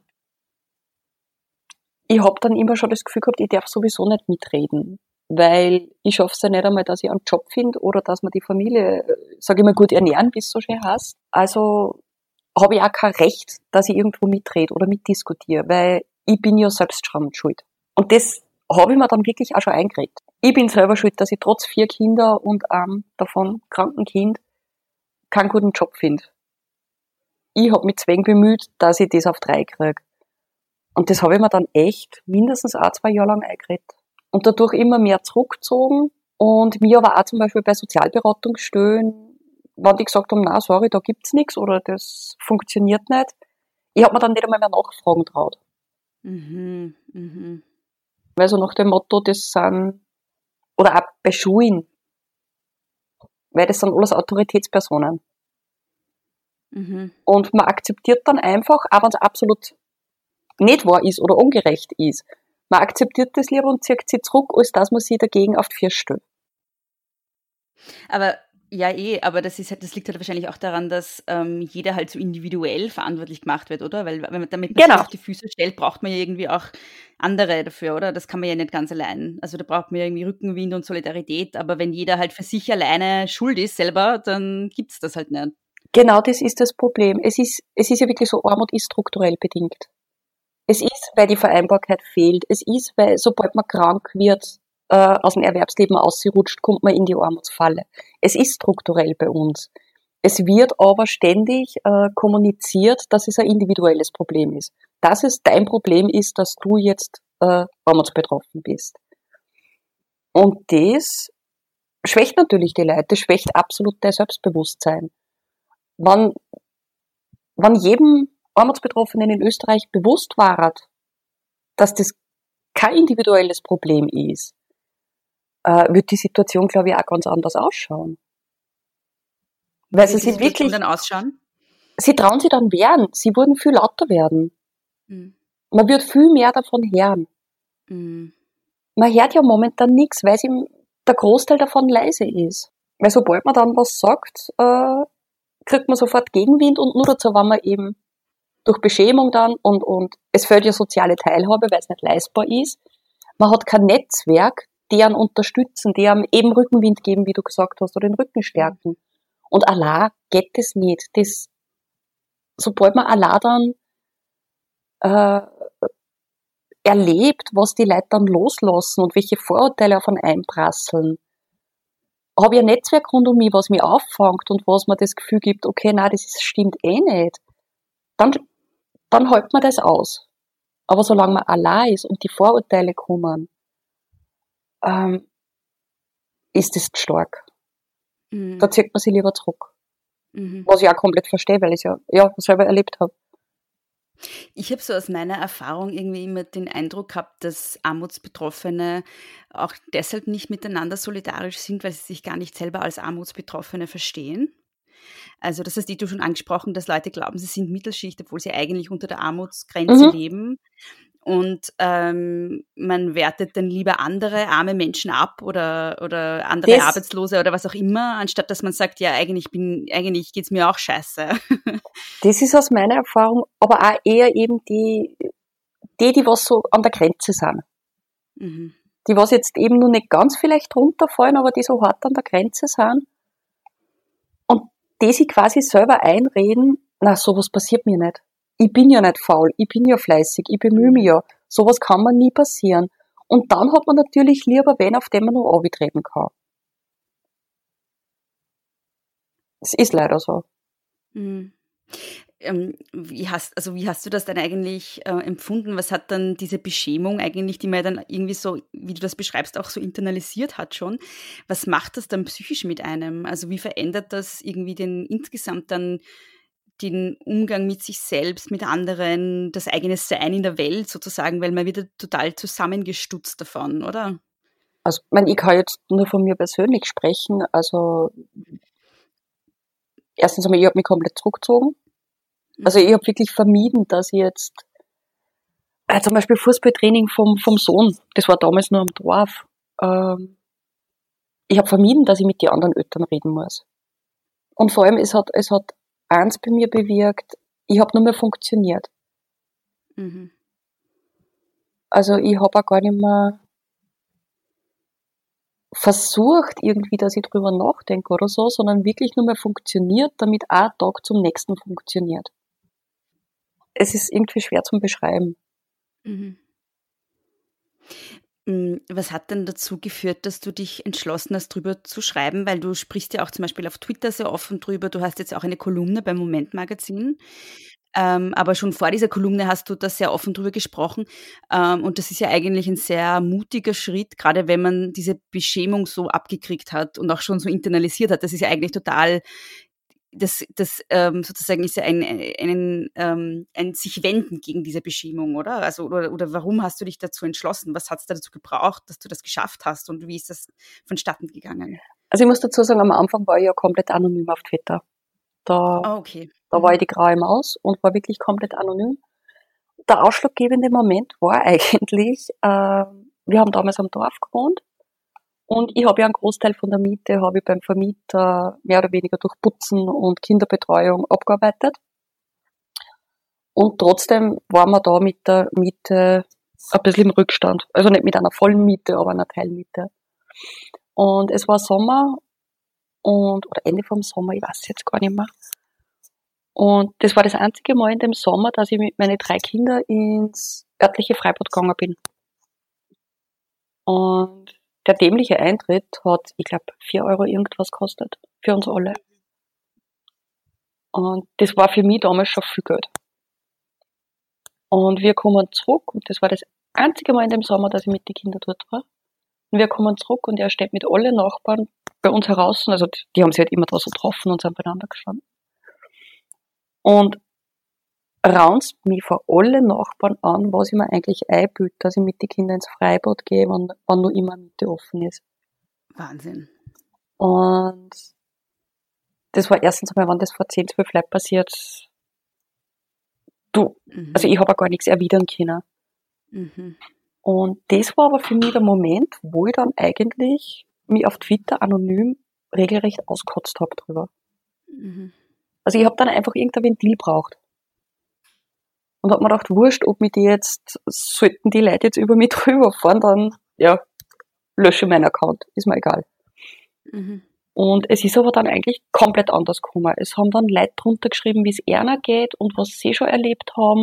ich habe dann immer schon das Gefühl gehabt, ich darf sowieso nicht mitreden, weil ich schaffe es ja nicht einmal, dass ich einen Job finde oder dass man die Familie, sage ich mal, gut ernähren, wie es so schön heißt. Also habe ich auch kein Recht, dass ich irgendwo mitrede oder mitdiskutiere, weil ich bin ja selbst dran schuld. Und das habe ich mir dann wirklich auch schon eingeredet. Ich bin selber schuld, dass ich trotz vier Kinder und einem davon kranken Kind keinen guten Job finde. Ich habe mich zwingend bemüht, dass ich das auf drei kriege. Und das habe ich mir dann echt mindestens ein, zwei Jahre lang eingeredet. Und dadurch immer mehr zurückgezogen und mir aber auch zum Beispiel bei Sozialberatungsstellen, wenn die gesagt haben, na sorry, da gibt's nichts oder das funktioniert nicht, ich habe mir dann nicht einmal mehr nachfragen traut. Mhm. Mhm. Weil so nach dem Motto, das sind, oder auch bei Schulen, weil das sind alles Autoritätspersonen. Mhm. Und man akzeptiert dann einfach, auch wenn es absolut nicht wahr ist oder ungerecht ist, man akzeptiert das lieber und zieht sie zurück, als dass man sie dagegen auf die Füße stellt. Aber ja, eh, aber das ist halt, das liegt halt wahrscheinlich auch daran, dass ähm, jeder halt so individuell verantwortlich gemacht wird, oder? Weil wenn man damit man Genau. sich auf die Füße stellt, braucht man ja irgendwie auch andere dafür, oder? Das kann man ja nicht ganz allein. Also da braucht man ja irgendwie Rückenwind und Solidarität, aber wenn jeder halt für sich alleine schuld ist selber, dann gibt's das halt nicht. Genau, das ist das Problem. Es ist, es ist ja wirklich so, Armut ist strukturell bedingt. Es ist, weil die Vereinbarkeit fehlt. Es ist, weil sobald man krank wird, äh, aus dem Erwerbsleben ausgerutscht, kommt man in die Armutsfalle. Es ist strukturell bei uns. Es wird aber ständig äh, kommuniziert, dass es ein individuelles Problem ist. Dass es dein Problem ist, dass du jetzt äh, armutsbetroffen bist. Und das schwächt natürlich die Leute, das schwächt absolut dein Selbstbewusstsein. Wenn, wenn jedem Armutsbetroffenen in Österreich bewusst war, dass das kein individuelles Problem ist, äh, wird die Situation, glaube ich, auch ganz anders ausschauen. Weil sie sich wirklich dann ausschauen? Sie trauen sich dann wehren. Sie würden viel lauter werden. Mhm. Man wird viel mehr davon hören. Mhm. Man hört ja momentan nichts, weil sie, der Großteil davon leise ist. Weil sobald man dann was sagt, äh, kriegt man sofort Gegenwind und nur dazu, wenn man eben durch Beschämung dann und, und es fehlt ja soziale Teilhabe, weil es nicht leistbar ist. Man hat kein Netzwerk, die einen unterstützen, die einem eben Rückenwind geben, wie du gesagt hast, oder den Rücken stärken. Und allein geht das nicht. Das, sobald man allein dann äh, erlebt, was die Leute dann loslassen und welche Vorurteile auf einen einprasseln, habe ich ein Netzwerk rund um mich, was mich auffängt und was mir das Gefühl gibt, okay, nein, das ist, stimmt eh nicht, dann, dann hält man das aus. Aber solange man allein ist und die Vorurteile kommen, ähm, ist das stark. Mhm. Da zieht man sich lieber zurück. Mhm. Was ich auch komplett verstehe, weil ich es ja, ja selber erlebt habe. Ich habe so aus meiner Erfahrung irgendwie immer den Eindruck gehabt, dass Armutsbetroffene auch deshalb nicht miteinander solidarisch sind, weil sie sich gar nicht selber als Armutsbetroffene verstehen. Also das hast du schon angesprochen, dass Leute glauben, sie sind Mittelschicht, obwohl sie eigentlich unter der Armutsgrenze mhm. leben. Und ähm, man wertet dann lieber andere arme Menschen ab oder, oder andere das, Arbeitslose oder was auch immer, anstatt dass man sagt, ja, eigentlich bin, eigentlich geht's mir auch scheiße. Das ist aus meiner Erfahrung, aber auch eher eben die, die, die was so an der Grenze sind. Mhm. Die, was jetzt eben nur nicht ganz vielleicht runterfallen, aber die so hart an der Grenze sind. Und die sich quasi selber einreden, na, sowas passiert mir nicht. Ich bin ja nicht faul, ich bin ja fleißig, ich bemühe mich ja. Sowas kann mir nie passieren. Und dann hat man natürlich lieber wen, auf den man noch runtertreten kann. Es ist leider so. Mhm. Ähm, wie hast, also wie hast du das dann eigentlich äh, empfunden? Was hat dann diese Beschämung eigentlich, die man dann irgendwie so, wie du das beschreibst, auch so internalisiert hat schon? Was macht das dann psychisch mit einem? Also wie verändert das irgendwie den insgesamt dann den Umgang mit sich selbst, mit anderen, das eigene Sein in der Welt sozusagen, weil man wird total zusammengestutzt davon, oder? Also, ich meine, ich kann jetzt nur von mir persönlich sprechen. Also, erstens einmal, ich habe mich komplett zurückgezogen. Also, ich habe wirklich vermieden, dass ich jetzt, äh, zum Beispiel Fußballtraining vom, vom Sohn, das war damals nur am Dorf, ähm, ich habe vermieden, dass ich mit den anderen Eltern reden muss. Und vor allem, es hat, es hat eins bei mir bewirkt, ich habe nur mehr funktioniert. Mhm. Also ich habe auch gar nicht mehr versucht irgendwie, dass ich drüber nachdenke oder so, sondern wirklich nur mehr funktioniert, damit ein Tag zum nächsten funktioniert. Es ist irgendwie schwer zum Beschreiben. Mhm. Was hat denn dazu geführt, dass du dich entschlossen hast, drüber zu schreiben? Weil du sprichst ja auch zum Beispiel auf Twitter sehr offen drüber. Du hast jetzt auch eine Kolumne beim Moment-Magazin. Ähm, aber schon vor dieser Kolumne hast du da sehr offen drüber gesprochen. Ähm, und das ist ja eigentlich ein sehr mutiger Schritt, gerade wenn man diese Beschämung so abgekriegt hat und auch schon so internalisiert hat. Das ist ja eigentlich total... Das, das ähm, sozusagen ist ja ein, ein, ein, ein sich wenden gegen diese Beschämung, oder? Also, oder, oder warum hast du dich dazu entschlossen? Was hat es dazu gebraucht, dass du das geschafft hast und wie ist das vonstatten gegangen? Also ich muss dazu sagen, am Anfang war ich ja komplett anonym auf Twitter. Da, oh, okay. da war ich die graue Maus und war wirklich komplett anonym. Der ausschlaggebende Moment war eigentlich, äh, wir haben damals am Dorf gewohnt. Und ich habe ja einen Großteil von der Miete habe ich beim Vermieter mehr oder weniger durch Putzen und Kinderbetreuung abgearbeitet. Und trotzdem waren wir da mit der Miete ein bisschen im Rückstand. Also nicht mit einer vollen Miete, aber einer Teilmiete. Und es war Sommer und oder Ende vom Sommer, ich weiß jetzt gar nicht mehr. Und das war das einzige Mal in dem Sommer, dass ich mit meinen drei Kindern ins örtliche Freibad gegangen bin. Und der dämliche Eintritt hat, ich glaube, vier Euro irgendwas gekostet. Für uns alle. Und das war für mich damals schon viel Geld. Und wir kommen zurück, und das war das einzige Mal in dem Sommer, dass ich mit den Kindern dort war. Und wir kommen zurück und er steht mit allen Nachbarn bei uns heraus. Also die haben sich halt immer da so getroffen und sind beieinander gestanden. Und raunzt mich vor alle Nachbarn an, was ich mir eigentlich einbilde, dass ich mit den Kindern ins Freibad gehe, wenn, wenn nur immer Mitte offen ist. Wahnsinn. Und das war erstens einmal, wenn das vor zehn, zwölf Leuten passiert, du, mhm. also ich habe auch gar nichts erwidern können. Mhm. Und das war aber für mich der Moment, wo ich dann eigentlich mich auf Twitter anonym regelrecht auskotzt habe drüber. Mhm. Also ich habe dann einfach irgendein Ventil braucht. Und hab mir gedacht, wurscht, ob mich die jetzt, sollten die Leute jetzt über mich drüber fahren, dann, ja, lösche meinen Account, ist mir egal. Mhm. Und es ist aber dann eigentlich komplett anders gekommen. Es haben dann Leute drunter geschrieben, wie es einer geht und was sie schon erlebt haben.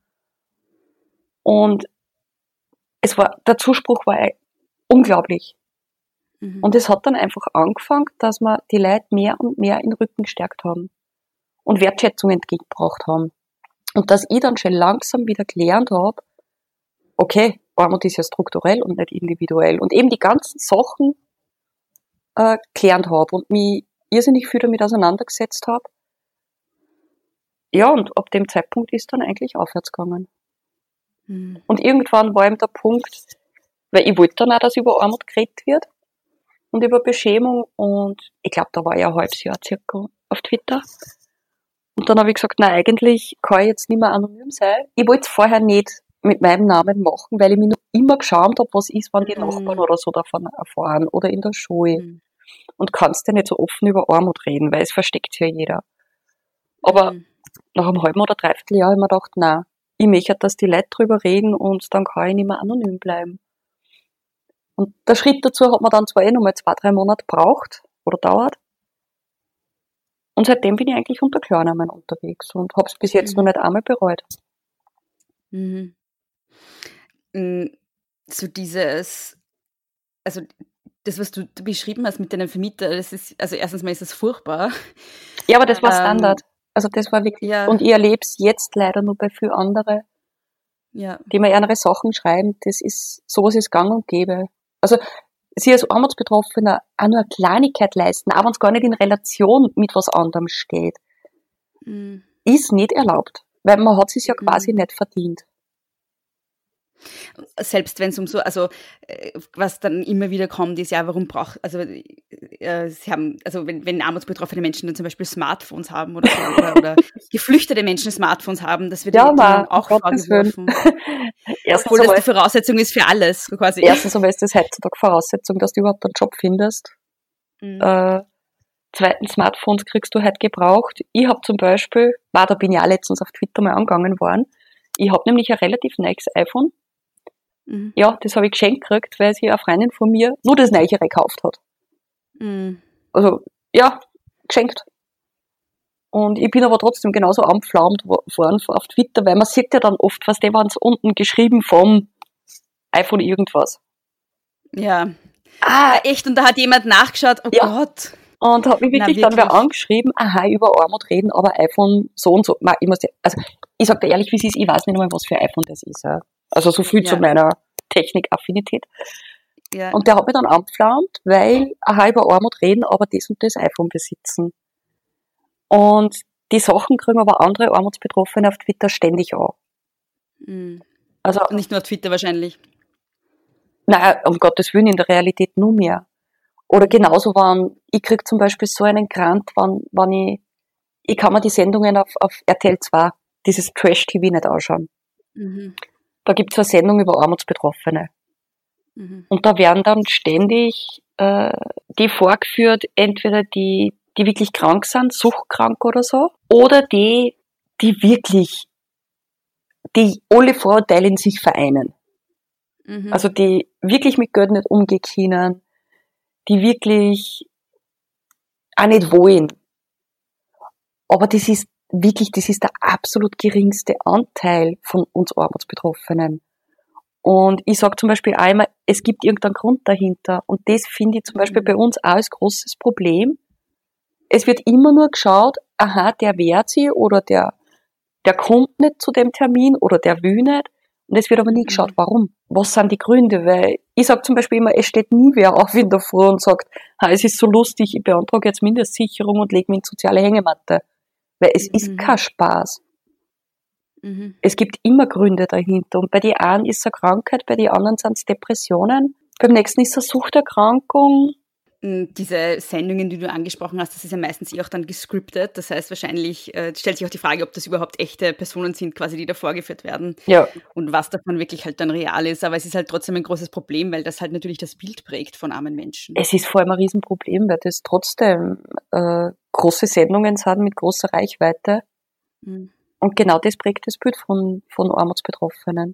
Und es war, der Zuspruch war unglaublich. Mhm. Und es hat dann einfach angefangen, dass wir die Leute mehr und mehr in den Rücken gestärkt haben und Wertschätzung entgegengebracht haben. Und dass ich dann schon langsam wieder gelernt habe, okay, Armut ist ja strukturell und nicht individuell. Und eben die ganzen Sachen äh, gelernt habe und mich irrsinnig viel damit auseinandergesetzt habe. Ja, und ab dem Zeitpunkt ist dann eigentlich aufwärts gegangen. Mhm. Und irgendwann war eben der Punkt, weil ich wollte dann auch, dass über Armut geredet wird und über Beschämung. Und ich glaube, da war ich ein halbes Jahr circa auf Twitter. Und dann habe ich gesagt, nein, eigentlich kann ich jetzt nicht mehr anonym sein. Ich wollte es vorher nicht mit meinem Namen machen, weil ich mich noch immer geschämt habe, was ist, wenn die Mhm. Nachbarn oder so davon erfahren oder in der Schule. Mhm. Und kannst ja nicht so offen über Armut reden, weil es versteckt ja jeder. Aber Mhm. nach einem halben oder dreiviertel Jahr habe ich mir gedacht, nein, ich möchte, dass die Leute drüber reden und dann kann ich nicht mehr anonym bleiben. Und der Schritt dazu hat man dann zwar eh noch mal zwei, drei Monate gebraucht oder dauert. Und seitdem bin ich eigentlich unter Klarnamen unterwegs und habe es bis jetzt Mhm. noch nicht einmal bereut. Mhm. Mm, So dieses, also das, was du beschrieben hast mit deinem Vermieter, das ist, also erstens mal ist das furchtbar. Ja, aber das war Ähm, Standard. Also das war wirklich, Ja, und ich erlebe es jetzt leider nur bei vielen anderen, ja. die mir andere Sachen schreiben. Das ist, sowas ist gang und gäbe. Also sie als Armutsbetroffener auch nur eine Kleinigkeit leisten, auch wenn es gar nicht in Relation mit was anderem steht, Mm. ist nicht erlaubt, weil man hat es ja quasi Mhm. nicht verdient. Selbst wenn es um so, also äh, was dann immer wieder kommt, ist ja, warum braucht, also äh, sie haben, also wenn, wenn armutsbetroffene Menschen dann zum Beispiel Smartphones haben oder so, oder, oder geflüchtete Menschen Smartphones haben, das wird Ja, ihnen ma, auch um Gottes Willen. vorgeworfen. Erstens Obwohl das einmal, die Voraussetzung ist für alles, quasi. erstens einmal ist das heutzutage Voraussetzung, dass du überhaupt einen Job findest. Mhm. Äh, zweitens, Smartphones kriegst du halt gebraucht. Ich habe zum Beispiel, war, da bin ich auch letztens auf Twitter mal angegangen worden, ich habe nämlich ein relativ neues iPhone. Mhm. Ja, das habe ich geschenkt gekriegt, weil sie eine Freundin von mir nur das Neuere gekauft hat. Mhm. Also, ja, geschenkt. Und ich bin aber trotzdem genauso anpflaumt worden auf Twitter, weil man sieht ja dann oft, was die waren unten geschrieben vom iPhone irgendwas. Ja. Ah, Echt, und da hat jemand nachgeschaut, oh Ja. Gott. und hat mich Na, wirklich, dann wer wirklich? angeschrieben, aha, über Armut reden, aber iPhone so und so. Man, ich muss, also, ich sag dir ehrlich, wie es ist, ich weiß nicht einmal, was für ein iPhone das ist. Ja. Also so viel Ja. zu meiner Technikaffinität. Ja. Und der hat mich dann anpflaumt, weil, aha, über Armut reden, aber das und das iPhone besitzen. Und die Sachen kriegen aber andere Armutsbetroffene auf Twitter ständig an. Mhm. Also, Und nicht nur auf Twitter wahrscheinlich. naja, um Gottes Willen, in der Realität nur mehr. Oder genauso, wenn, ich krieg zum Beispiel so einen Grant, wenn, wenn ich, ich kann mir die Sendungen auf, auf R T L zwei, dieses Trash-T V nicht anschauen. Mhm. Da gibt's eine Sendung über Armutsbetroffene. Mhm. Und da werden dann ständig äh, die vorgeführt, entweder die, die wirklich krank sind, suchtkrank oder so, oder die, die wirklich, die alle Vorurteile in sich vereinen. Mhm. Also die wirklich mit Geld nicht umgehen können, die wirklich auch nicht wollen. Aber das ist wirklich, das ist der absolut geringste Anteil von uns Armutsbetroffenen. Und ich sage zum Beispiel einmal, es gibt irgendeinen Grund dahinter. Und das finde ich zum Beispiel bei uns auch als großes Problem. Es wird immer nur geschaut, aha, der wehrt sich oder der, der kommt nicht zu dem Termin oder der will nicht. Und es wird aber nie geschaut, warum. Was sind die Gründe? Weil ich sage zum Beispiel immer, es steht nie wer auf in der Früh und sagt, ha, es ist so lustig, ich beantrage jetzt Mindestsicherung und lege mich in soziale Hängematte. Weil es Mhm. ist kein Spaß. Mhm. Es gibt immer Gründe dahinter. Und bei den einen ist es eine Krankheit, bei den anderen sind es Depressionen. Beim nächsten ist es eine Suchterkrankung. Diese Sendungen, die du angesprochen hast, das ist ja meistens eh auch dann gescriptet. Das heißt, wahrscheinlich äh, stellt sich auch die Frage, ob das überhaupt echte Personen sind, quasi, die da vorgeführt werden. Ja. Und was davon wirklich halt dann real ist. Aber es ist halt trotzdem ein großes Problem, weil das halt natürlich das Bild prägt von armen Menschen. Es ist vor allem ein Riesenproblem, weil das trotzdem äh, große Sendungen sind mit großer Reichweite. Mhm. Und genau das prägt das Bild von, von Armutsbetroffenen.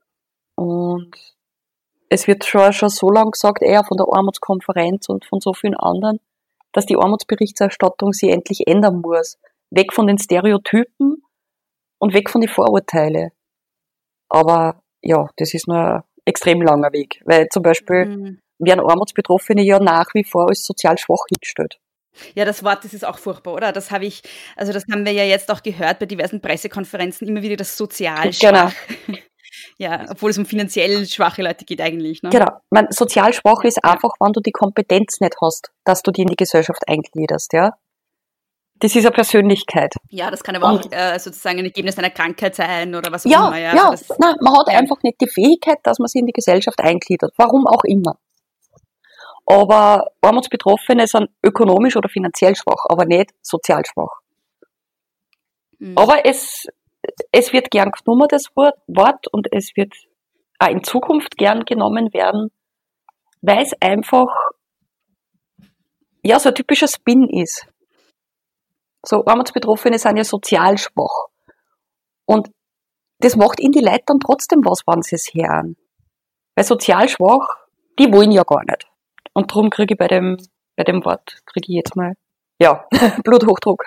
Und es wird schon, schon so lange gesagt, eher von der Armutskonferenz und von so vielen anderen, dass die Armutsberichterstattung sich endlich ändern muss. Weg von den Stereotypen und weg von den Vorurteilen. Aber ja, das ist nur ein extrem langer Weg. Weil zum Beispiel mhm. werden Armutsbetroffene ja nach wie vor als sozial schwach hingestellt. Ja, das Wort, das ist auch furchtbar, oder? Das habe ich, also das haben wir ja jetzt auch gehört bei diversen Pressekonferenzen, immer wieder das sozial schwach. Genau. Ja, obwohl es um finanziell schwache Leute geht eigentlich. Ne? Genau. Man, sozial schwach ist einfach, wenn du die Kompetenz nicht hast, dass du die in die Gesellschaft eingliederst, ja. Das ist eine Persönlichkeit. Ja, das kann aber Und, auch äh, sozusagen ein Ergebnis einer Krankheit sein oder was auch ja, immer. Ja, ja. Das, Nein, man hat ja. einfach nicht die Fähigkeit, dass man sich in die Gesellschaft eingliedert. Warum auch immer. Aber Armutsbetroffene sind ökonomisch oder finanziell schwach, aber nicht sozial schwach. Mhm. Aber es... Es wird gern genommen, das Wort, und es wird auch in Zukunft gern genommen werden, weil es einfach, ja, so ein typischer Spin ist. So, Armutsbetroffene sind ja sozial schwach. Und das macht ihnen die Leute dann trotzdem was, wenn sie es hören. Weil sozial schwach, die wollen ja gar nicht. Und darum kriege ich bei dem, bei dem Wort, kriege ich jetzt mal, ja, Bluthochdruck.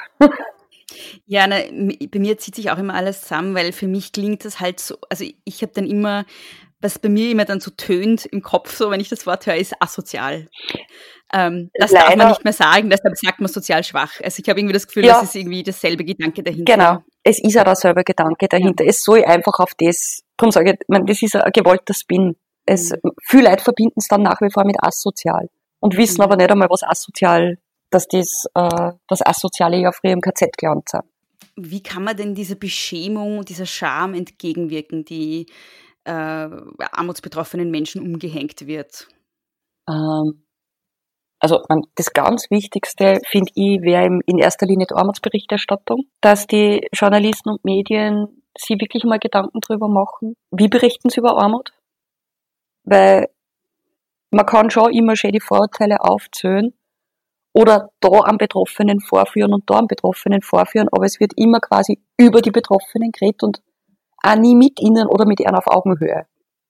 Ja, ne, bei mir zieht sich auch immer alles zusammen, weil für mich klingt das halt so, also ich habe dann immer, was bei mir immer dann so tönt im Kopf, so wenn ich das Wort höre, ist asozial. Ähm, das Leider. Darf man nicht mehr sagen, deshalb sagt man sozial schwach. Also ich habe irgendwie das Gefühl, ja. das ist irgendwie dasselbe Gedanke dahinter. Genau, es ist auch derselbe Gedanke dahinter. Ja. Es soll einfach auf das, darum sage ich, man, das ist ein gewollter Spin. Es, mhm. Viele Leute verbinden es dann nach wie vor mit asozial und wissen mhm. aber nicht einmal, was asozial dass das, äh, das Asoziale ja früher im K Z gelernt sind. Wie kann man denn dieser Beschämung, dieser Scham entgegenwirken, die äh, armutsbetroffenen Menschen umgehängt wird? Ähm, also man, das ganz Wichtigste, finde ich, wäre in erster Linie die Armutsberichterstattung, dass die Journalisten und Medien sich wirklich mal Gedanken drüber machen, wie berichten sie über Armut? Weil man kann schon immer schön die Vorurteile aufzählen, oder da am Betroffenen vorführen und da am Betroffenen vorführen, aber es wird immer quasi über die Betroffenen geredet und auch nie mit ihnen oder mit ihnen auf Augenhöhe.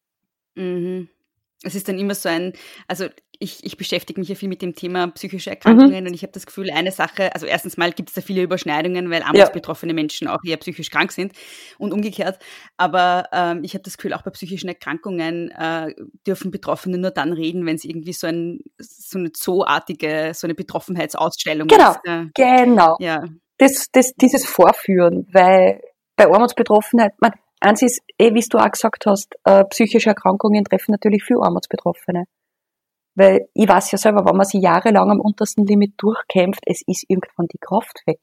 Mhm. Es ist dann immer so ein, also ich, ich beschäftige mich ja viel mit dem Thema psychische Erkrankungen mhm. und ich habe das Gefühl, eine Sache, also erstens mal gibt es da viele Überschneidungen, weil armutsbetroffene ja. Menschen auch eher psychisch krank sind und umgekehrt, aber ähm, ich habe das Gefühl, auch bei psychischen Erkrankungen äh, dürfen Betroffene nur dann reden, wenn es irgendwie so, ein, so eine zooartige, so eine Betroffenheitsausstellung genau. ist. Äh, genau, ja. das, das, dieses Vorführen, weil bei Armutsbetroffenheit, man, eins ist, eh, wie du auch gesagt hast, äh, psychische Erkrankungen treffen natürlich viel Armutsbetroffene. Weil ich weiß ja selber, wenn man sich jahrelang am untersten Limit durchkämpft, es ist irgendwann die Kraft weg.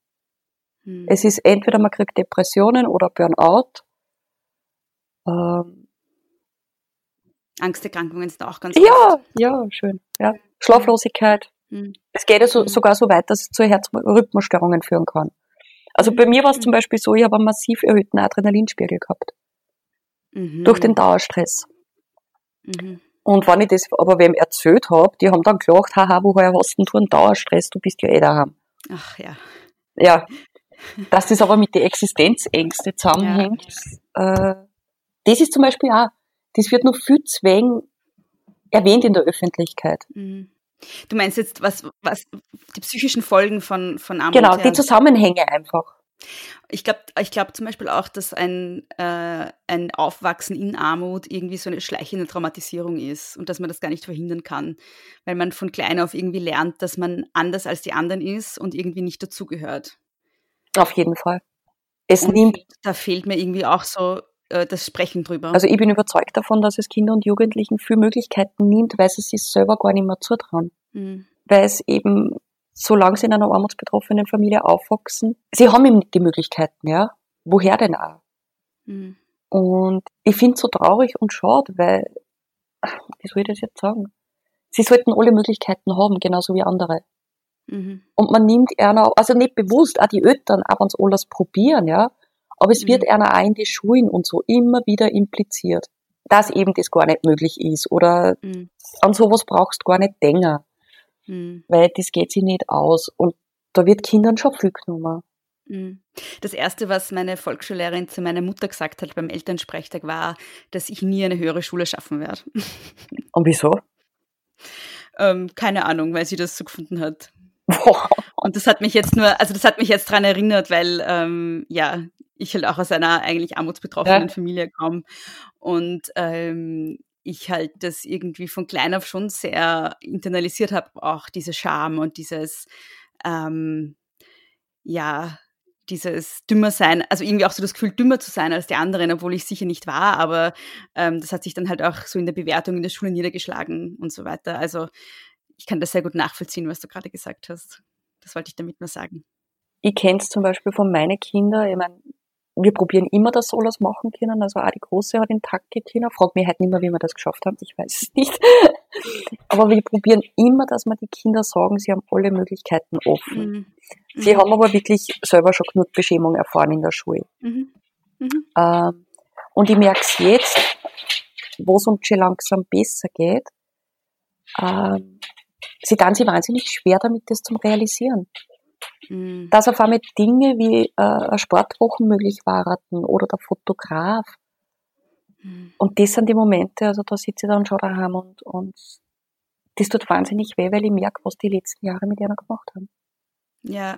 Hm. Es ist entweder man kriegt Depressionen oder Burnout. Ähm, Angsterkrankungen sind auch ganz Ja, oft. ja, schön. Ja. Schlaflosigkeit. Hm. Es geht ja so, hm. sogar so weit, dass es zu Herzrhythmusstörungen führen kann. Also bei mir war es zum Beispiel so, ich habe einen massiv erhöhten Adrenalinspiegel gehabt. Mhm. Durch den Dauerstress. Mhm. Und wenn ich das aber wem erzählt habe, die haben dann gelacht, haha, woher hast denn du einen Dauerstress, du bist ja eh daheim. Ach ja. Ja. Dass das aber mit den Existenzängsten zusammenhängt, ja. äh, das ist zum Beispiel auch, das wird noch viel zu wenig erwähnt in der Öffentlichkeit. Mhm. Du meinst jetzt, was, was, die psychischen Folgen von, von Armut? Genau, die Zusammenhänge einfach. Ich glaube ich glaub zum Beispiel auch, dass ein, äh, ein Aufwachsen in Armut irgendwie so eine schleichende Traumatisierung ist und dass man das gar nicht verhindern kann, weil man von klein auf irgendwie lernt, dass man anders als die anderen ist und irgendwie nicht dazugehört. Auf jeden Fall. Es und nimmt. Da fehlt mir irgendwie auch so äh, das Sprechen drüber. Also ich bin überzeugt davon, dass es Kinder und Jugendlichen viel Möglichkeiten nimmt, weil sie sich selber gar nicht mehr zutrauen. Mhm. Weil es eben, solange sie in einer armutsbetroffenen Familie aufwachsen, sie haben eben nicht die Möglichkeiten, ja. Woher denn auch? Mhm. Und ich finde es so traurig und schade, weil, wie soll ich das jetzt sagen? Sie sollten alle Möglichkeiten haben, genauso wie andere. Mhm. Und man nimmt einer, also nicht bewusst, auch die Eltern, auch wenn sie alles probieren, ja, aber es mhm. wird einer auch in die Schulen und so immer wieder impliziert, dass eben das gar nicht möglich ist oder mhm. an sowas brauchst du gar nicht denken, mhm. weil das geht sich nicht aus und da wird Kindern schon viel genommen. Das Erste, was meine Volksschullehrerin zu meiner Mutter gesagt hat beim Elternsprechtag, war, dass ich nie eine höhere Schule schaffen werde. Und wieso? ähm, keine Ahnung, weil sie das so gefunden hat. Boah. Und das hat mich jetzt nur, also das hat mich jetzt dran erinnert, weil ähm, ja, ich halt auch aus einer eigentlich armutsbetroffenen ja. Familie komme und ähm, ich halt das irgendwie von klein auf schon sehr internalisiert habe, auch diese Scham und dieses ähm, ja, dieses dümmer sein, also irgendwie auch so das Gefühl, dümmer zu sein als die anderen, obwohl ich sicher nicht war, aber ähm, das hat sich dann halt auch so in der Bewertung in der Schule niedergeschlagen und so weiter. Also ich kann das sehr gut nachvollziehen, was du gerade gesagt hast. Das wollte ich damit nur sagen. Ich kenne es zum Beispiel von meinen Kindern, ich meine, wir probieren immer, dass sie alles machen können, also auch die Große hat in Takt können, frag mich halt nicht mehr, wie wir das geschafft haben, ich weiß es nicht. Aber wir probieren immer, dass wir die Kinder sagen, sie haben alle Möglichkeiten offen. Mhm. Sie mhm. haben aber wirklich selber schon genug Beschämung erfahren in der Schule. Mhm. Mhm. Ähm, und ich merke es jetzt, wo es uns schon langsam besser geht, ähm, sie tun sich wahnsinnig schwer damit, das zu realisieren. Mhm. Dass auf einmal Dinge wie äh, Sportwochen möglich waren oder der Fotograf. Mhm. Und das sind die Momente, also da sitze ich dann schon daheim und, und das tut wahnsinnig weh, weil ich merke, was die letzten Jahre mit ihnen gemacht haben. Ja,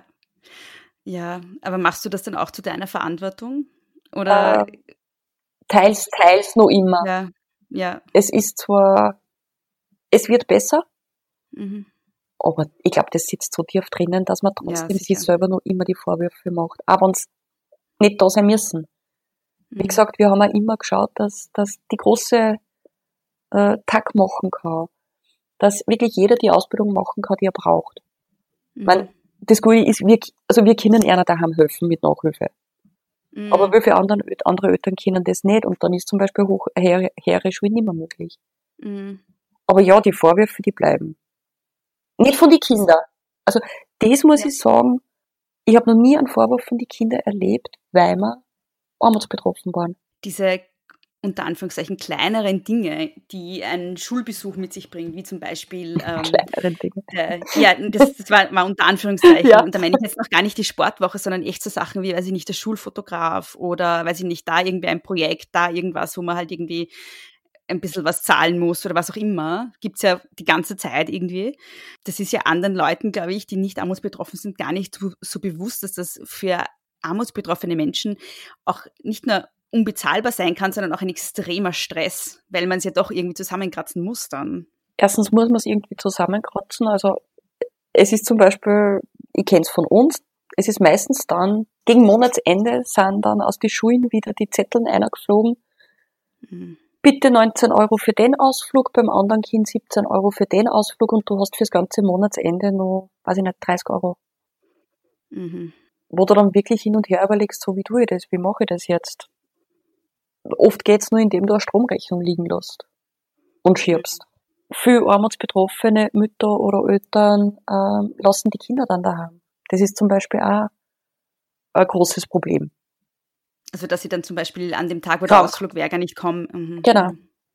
ja, aber machst du das dann auch zu deiner Verantwortung? Oder? Äh, teils, teils noch immer. Ja, ja. Es ist zwar, es wird besser, mhm. aber ich glaube, das sitzt so tief drinnen, dass man trotzdem ja, sich selber noch immer die Vorwürfe macht. Aber uns nicht da sein müssen. Mhm. Wie gesagt, wir haben auch immer geschaut, dass, dass die große äh, Tag machen kann. Dass wirklich jeder die Ausbildung machen kann, die er braucht. Mhm. Ich meine, das Gute ist, wir, also wir können einer daheim helfen mit Nachhilfe. Mhm. Aber wie viele andere, andere Eltern können das nicht und dann ist zum Beispiel hoch, höhere, höhere Schule nicht mehr möglich. Mhm. Aber ja, die Vorwürfe, die bleiben. Nicht von den Kindern. Also das muss ja. ich sagen, ich habe noch nie einen Vorwurf von den Kindern erlebt, weil wir armutsbetroffen waren. Diese unter Anführungszeichen kleineren Dinge, die ein Schulbesuch mit sich bringt, wie zum Beispiel ähm, kleineren Dinge. Äh, ja, das, das war, war unter Anführungszeichen. Ja. Und da meine ich jetzt noch gar nicht die Sportwoche, sondern echt so Sachen wie, weiß ich nicht, der Schulfotograf oder, weiß ich nicht, da irgendwie ein Projekt, da irgendwas, wo man halt irgendwie ein bisschen was zahlen muss oder was auch immer. Gibt's ja die ganze Zeit irgendwie. Das ist ja anderen Leuten, glaube ich, die nicht armutsbetroffen sind, gar nicht so, so bewusst, dass das für armutsbetroffene Menschen auch nicht nur unbezahlbar sein kann, sondern auch ein extremer Stress, weil man es ja doch irgendwie zusammenkratzen muss dann. Erstens muss man es irgendwie zusammenkratzen. Also es ist zum Beispiel, ich kenne es von uns, es ist meistens dann, gegen Monatsende sind dann aus den Schulen wieder die Zetteln eingeflogen. Mhm. Bitte neunzehn Euro für den Ausflug, beim anderen Kind siebzehn Euro für den Ausflug und du hast fürs ganze Monatsende noch, weiß ich nicht, dreißig Euro. Mhm. Wo du dann wirklich hin und her überlegst, so wie tue ich das, wie mache ich das jetzt? Oft geht's nur, indem du eine Stromrechnung liegen lässt und schiebst. Viele armutsbetroffene Mütter oder Eltern äh, lassen die Kinder dann daheim. Das ist zum Beispiel auch ein großes Problem. Also dass sie dann zum Beispiel an dem Tag, wo Krank. der Ausflug wäre, gar nicht kommen. Mhm. Genau.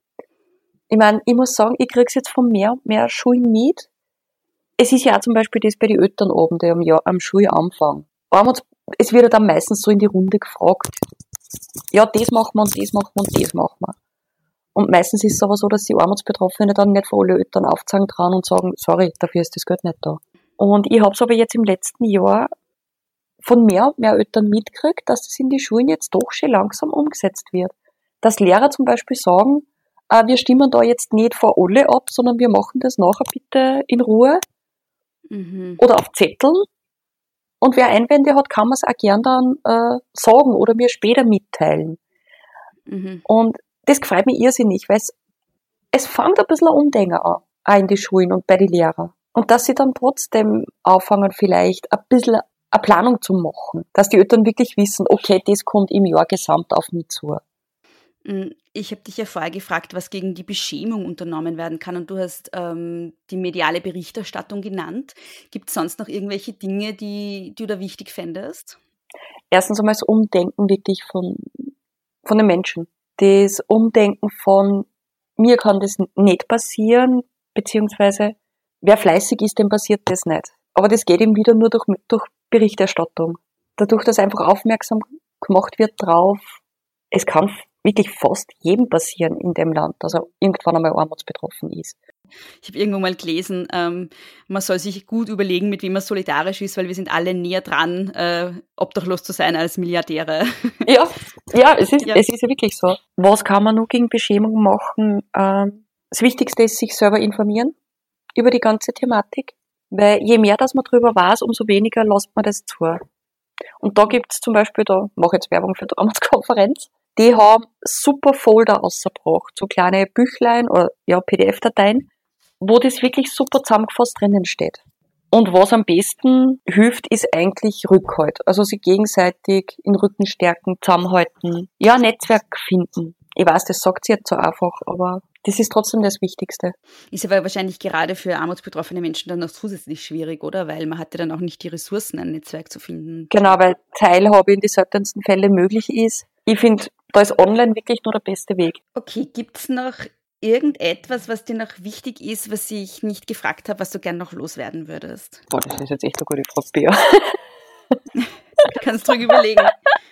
Ich meine, ich muss sagen, ich krieg's jetzt von mehr und mehr Schulen mit. Es ist ja auch zum Beispiel das bei den Elternabenden am, Jahr, am Schulanfang. Armuts, es wird ja dann meistens so in die Runde gefragt. Ja, das machen wir und das machen wir und das machen wir. Und meistens ist es aber so, dass die Armutsbetroffenen dann nicht für alle Eltern aufzeigen dran und sagen, sorry, dafür ist das Geld nicht da. Und ich habe es aber jetzt im letzten Jahr von mehr und mehr Eltern mitgekriegt, dass das in die Schulen jetzt doch schon langsam umgesetzt wird. Dass Lehrer zum Beispiel sagen, äh, wir stimmen da jetzt nicht vor alle ab, sondern wir machen das nachher bitte in Ruhe mhm. oder auf Zetteln. Und wer Einwände hat, kann man es auch gern dann äh, sagen oder mir später mitteilen. Mhm. Und das freut mich irrsinnig, weil es, es fängt ein bisschen ein Umdenken an, auch in die Schulen und bei den Lehrern. Und dass sie dann trotzdem anfangen, vielleicht ein bisschen eine Planung zu machen, dass die Eltern wirklich wissen, okay, das kommt im Jahr gesamt auf mich zu. Ich habe dich ja vorher gefragt, was gegen die Beschämung unternommen werden kann, und du hast ähm, die mediale Berichterstattung genannt. Gibt es sonst noch irgendwelche Dinge, die, die du da wichtig fändest? Erstens einmal das Umdenken wirklich von, von den Menschen. Das Umdenken von, mir kann das nicht passieren, beziehungsweise wer fleißig ist, dem passiert das nicht. Aber das geht eben wieder nur durch, durch Berichterstattung. Dadurch, dass einfach aufmerksam gemacht wird drauf, es kann wirklich fast jedem passieren in dem Land, dass er irgendwann einmal armutsbetroffen ist. Ich habe irgendwo mal gelesen, ähm, man soll sich gut überlegen, mit wem man solidarisch ist, weil wir sind alle näher dran, äh, obdachlos zu sein als Milliardäre. Ja, ja, es ist, ja. es ist ja wirklich so. Was kann man nur gegen Beschämung machen? Ähm, das Wichtigste ist, sich selber informieren über die ganze Thematik, weil je mehr, dass man drüber weiß, umso weniger lässt man das zu. Und da gibt's zum Beispiel, da mache ich jetzt Werbung für die Armutskonferenz, die haben super Folder rausgebracht, so kleine Büchlein oder ja P D F-Dateien, wo das wirklich super zusammengefasst drinnen steht. Und was am besten hilft, ist eigentlich Rückhalt. Also sich gegenseitig in Rücken stärken, zusammenhalten, ja, Netzwerk finden. Ich weiß, das sagt sie jetzt so einfach, aber das ist trotzdem das Wichtigste. Ist aber wahrscheinlich gerade für armutsbetroffene Menschen dann noch zusätzlich schwierig, oder? Weil man hat ja dann auch nicht die Ressourcen, ein Netzwerk zu finden. Genau, weil Teilhabe in die seltensten Fälle möglich ist. Ich finde, da ist online wirklich nur der beste Weg. Okay, gibt's noch irgendetwas, was dir noch wichtig ist, was ich nicht gefragt habe, was du gern noch loswerden würdest? Boah, das ist jetzt echt eine gute Frage, Bea. Kannst du dir überlegen.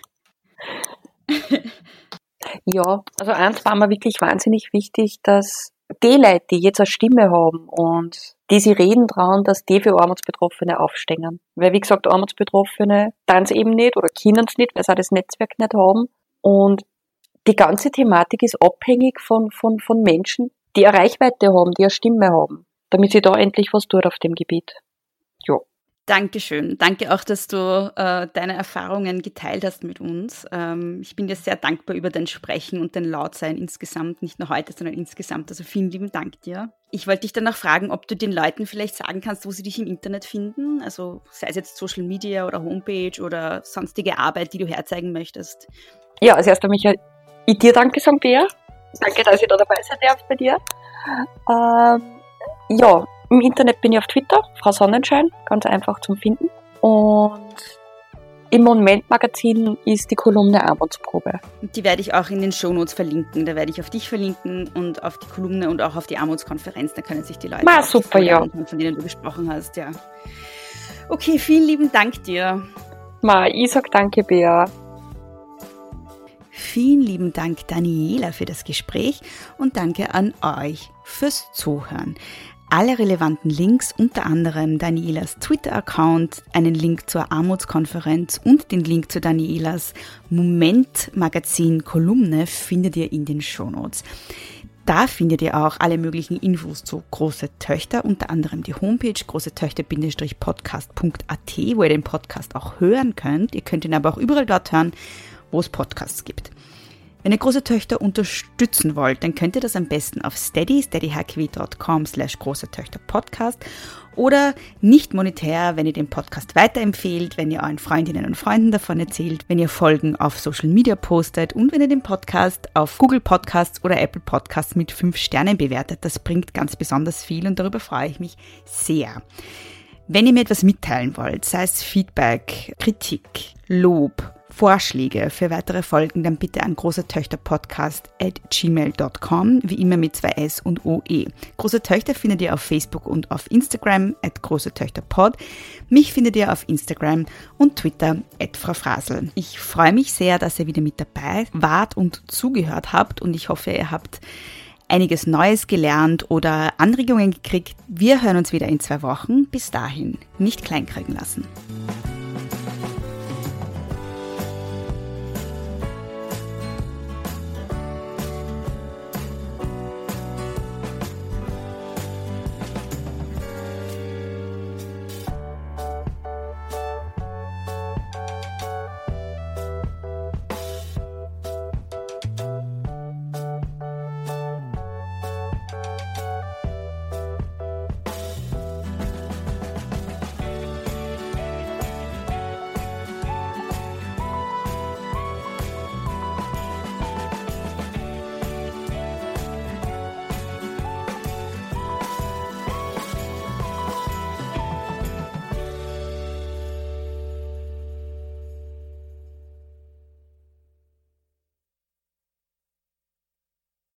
Ja, also eins war mir wirklich wahnsinnig wichtig, dass die Leute, die jetzt eine Stimme haben und die sie reden trauen, dass die für Armutsbetroffene aufstehen. Weil, wie gesagt, Armutsbetroffene tun es eben nicht oder können es nicht, weil sie auch das Netzwerk nicht haben. Und die ganze Thematik ist abhängig von, von, von Menschen, die eine Reichweite haben, die eine Stimme haben, damit sie da endlich was tut auf dem Gebiet. Ja. Dankeschön. Danke auch, dass du äh, deine Erfahrungen geteilt hast mit uns. Ähm, ich bin dir sehr dankbar über dein Sprechen und dein Lautsein insgesamt, nicht nur heute, sondern insgesamt. Also vielen lieben Dank dir. Ich wollte dich dann noch fragen, ob du den Leuten vielleicht sagen kannst, wo sie dich im Internet finden. Also sei es jetzt Social Media oder Homepage oder sonstige Arbeit, die du herzeigen möchtest. Ja, als erster Michael, ich dir danke sagen, Bea. Danke, dass ich da dabei sein darf bei dir. Ähm, ja, im Internet bin ich auf Twitter, Frau Sonnenschein, ganz einfach zum Finden. Und im Moment-Magazin ist die Kolumne Armutsprobe. Und die werde ich auch in den Shownotes verlinken. Da werde ich auf dich verlinken und auf die Kolumne und auch auf die Armutskonferenz. Da können sich die Leute Ma, super, ja. von denen du gesprochen hast. Ja. Okay, vielen lieben Dank dir. Ma, ich sag danke, Bea. Vielen lieben Dank, Daniela, für das Gespräch und danke an euch fürs Zuhören. Alle relevanten Links, unter anderem Danielas Twitter-Account, einen Link zur Armutskonferenz und den Link zu Danielas Moment-Magazin-Kolumne findet ihr in den Shownotes. Da findet ihr auch alle möglichen Infos zu Große Töchter, unter anderem die Homepage großetöchter podcast punkt a t, wo ihr den Podcast auch hören könnt. Ihr könnt ihn aber auch überall dort hören, wo es Podcasts gibt. Wenn ihr Große Töchter unterstützen wollt, dann könnt ihr das am besten auf steady, steadyhq.com slash große Töchter Podcast oder nicht monetär, wenn ihr den Podcast weiterempfehlt, wenn ihr euren Freundinnen und Freunden davon erzählt, wenn ihr Folgen auf Social Media postet und wenn ihr den Podcast auf Google Podcasts oder Apple Podcasts mit fünf Sternen bewertet. Das bringt ganz besonders viel und darüber freue ich mich sehr. Wenn ihr mir etwas mitteilen wollt, sei es Feedback, Kritik, Lob, Vorschläge für weitere Folgen, dann bitte an großetöchterpodcast at gmail dot com, wie immer mit zwei S und O E. Große Töchter findet ihr auf Facebook und auf Instagram at großetöchterpod. Mich findet ihr auf Instagram und Twitter at Frau Frasel. Ich freue mich sehr, dass ihr wieder mit dabei wart und zugehört habt und ich hoffe, ihr habt einiges Neues gelernt oder Anregungen gekriegt. Wir hören uns wieder in zwei Wochen. Bis dahin, nicht kleinkriegen lassen.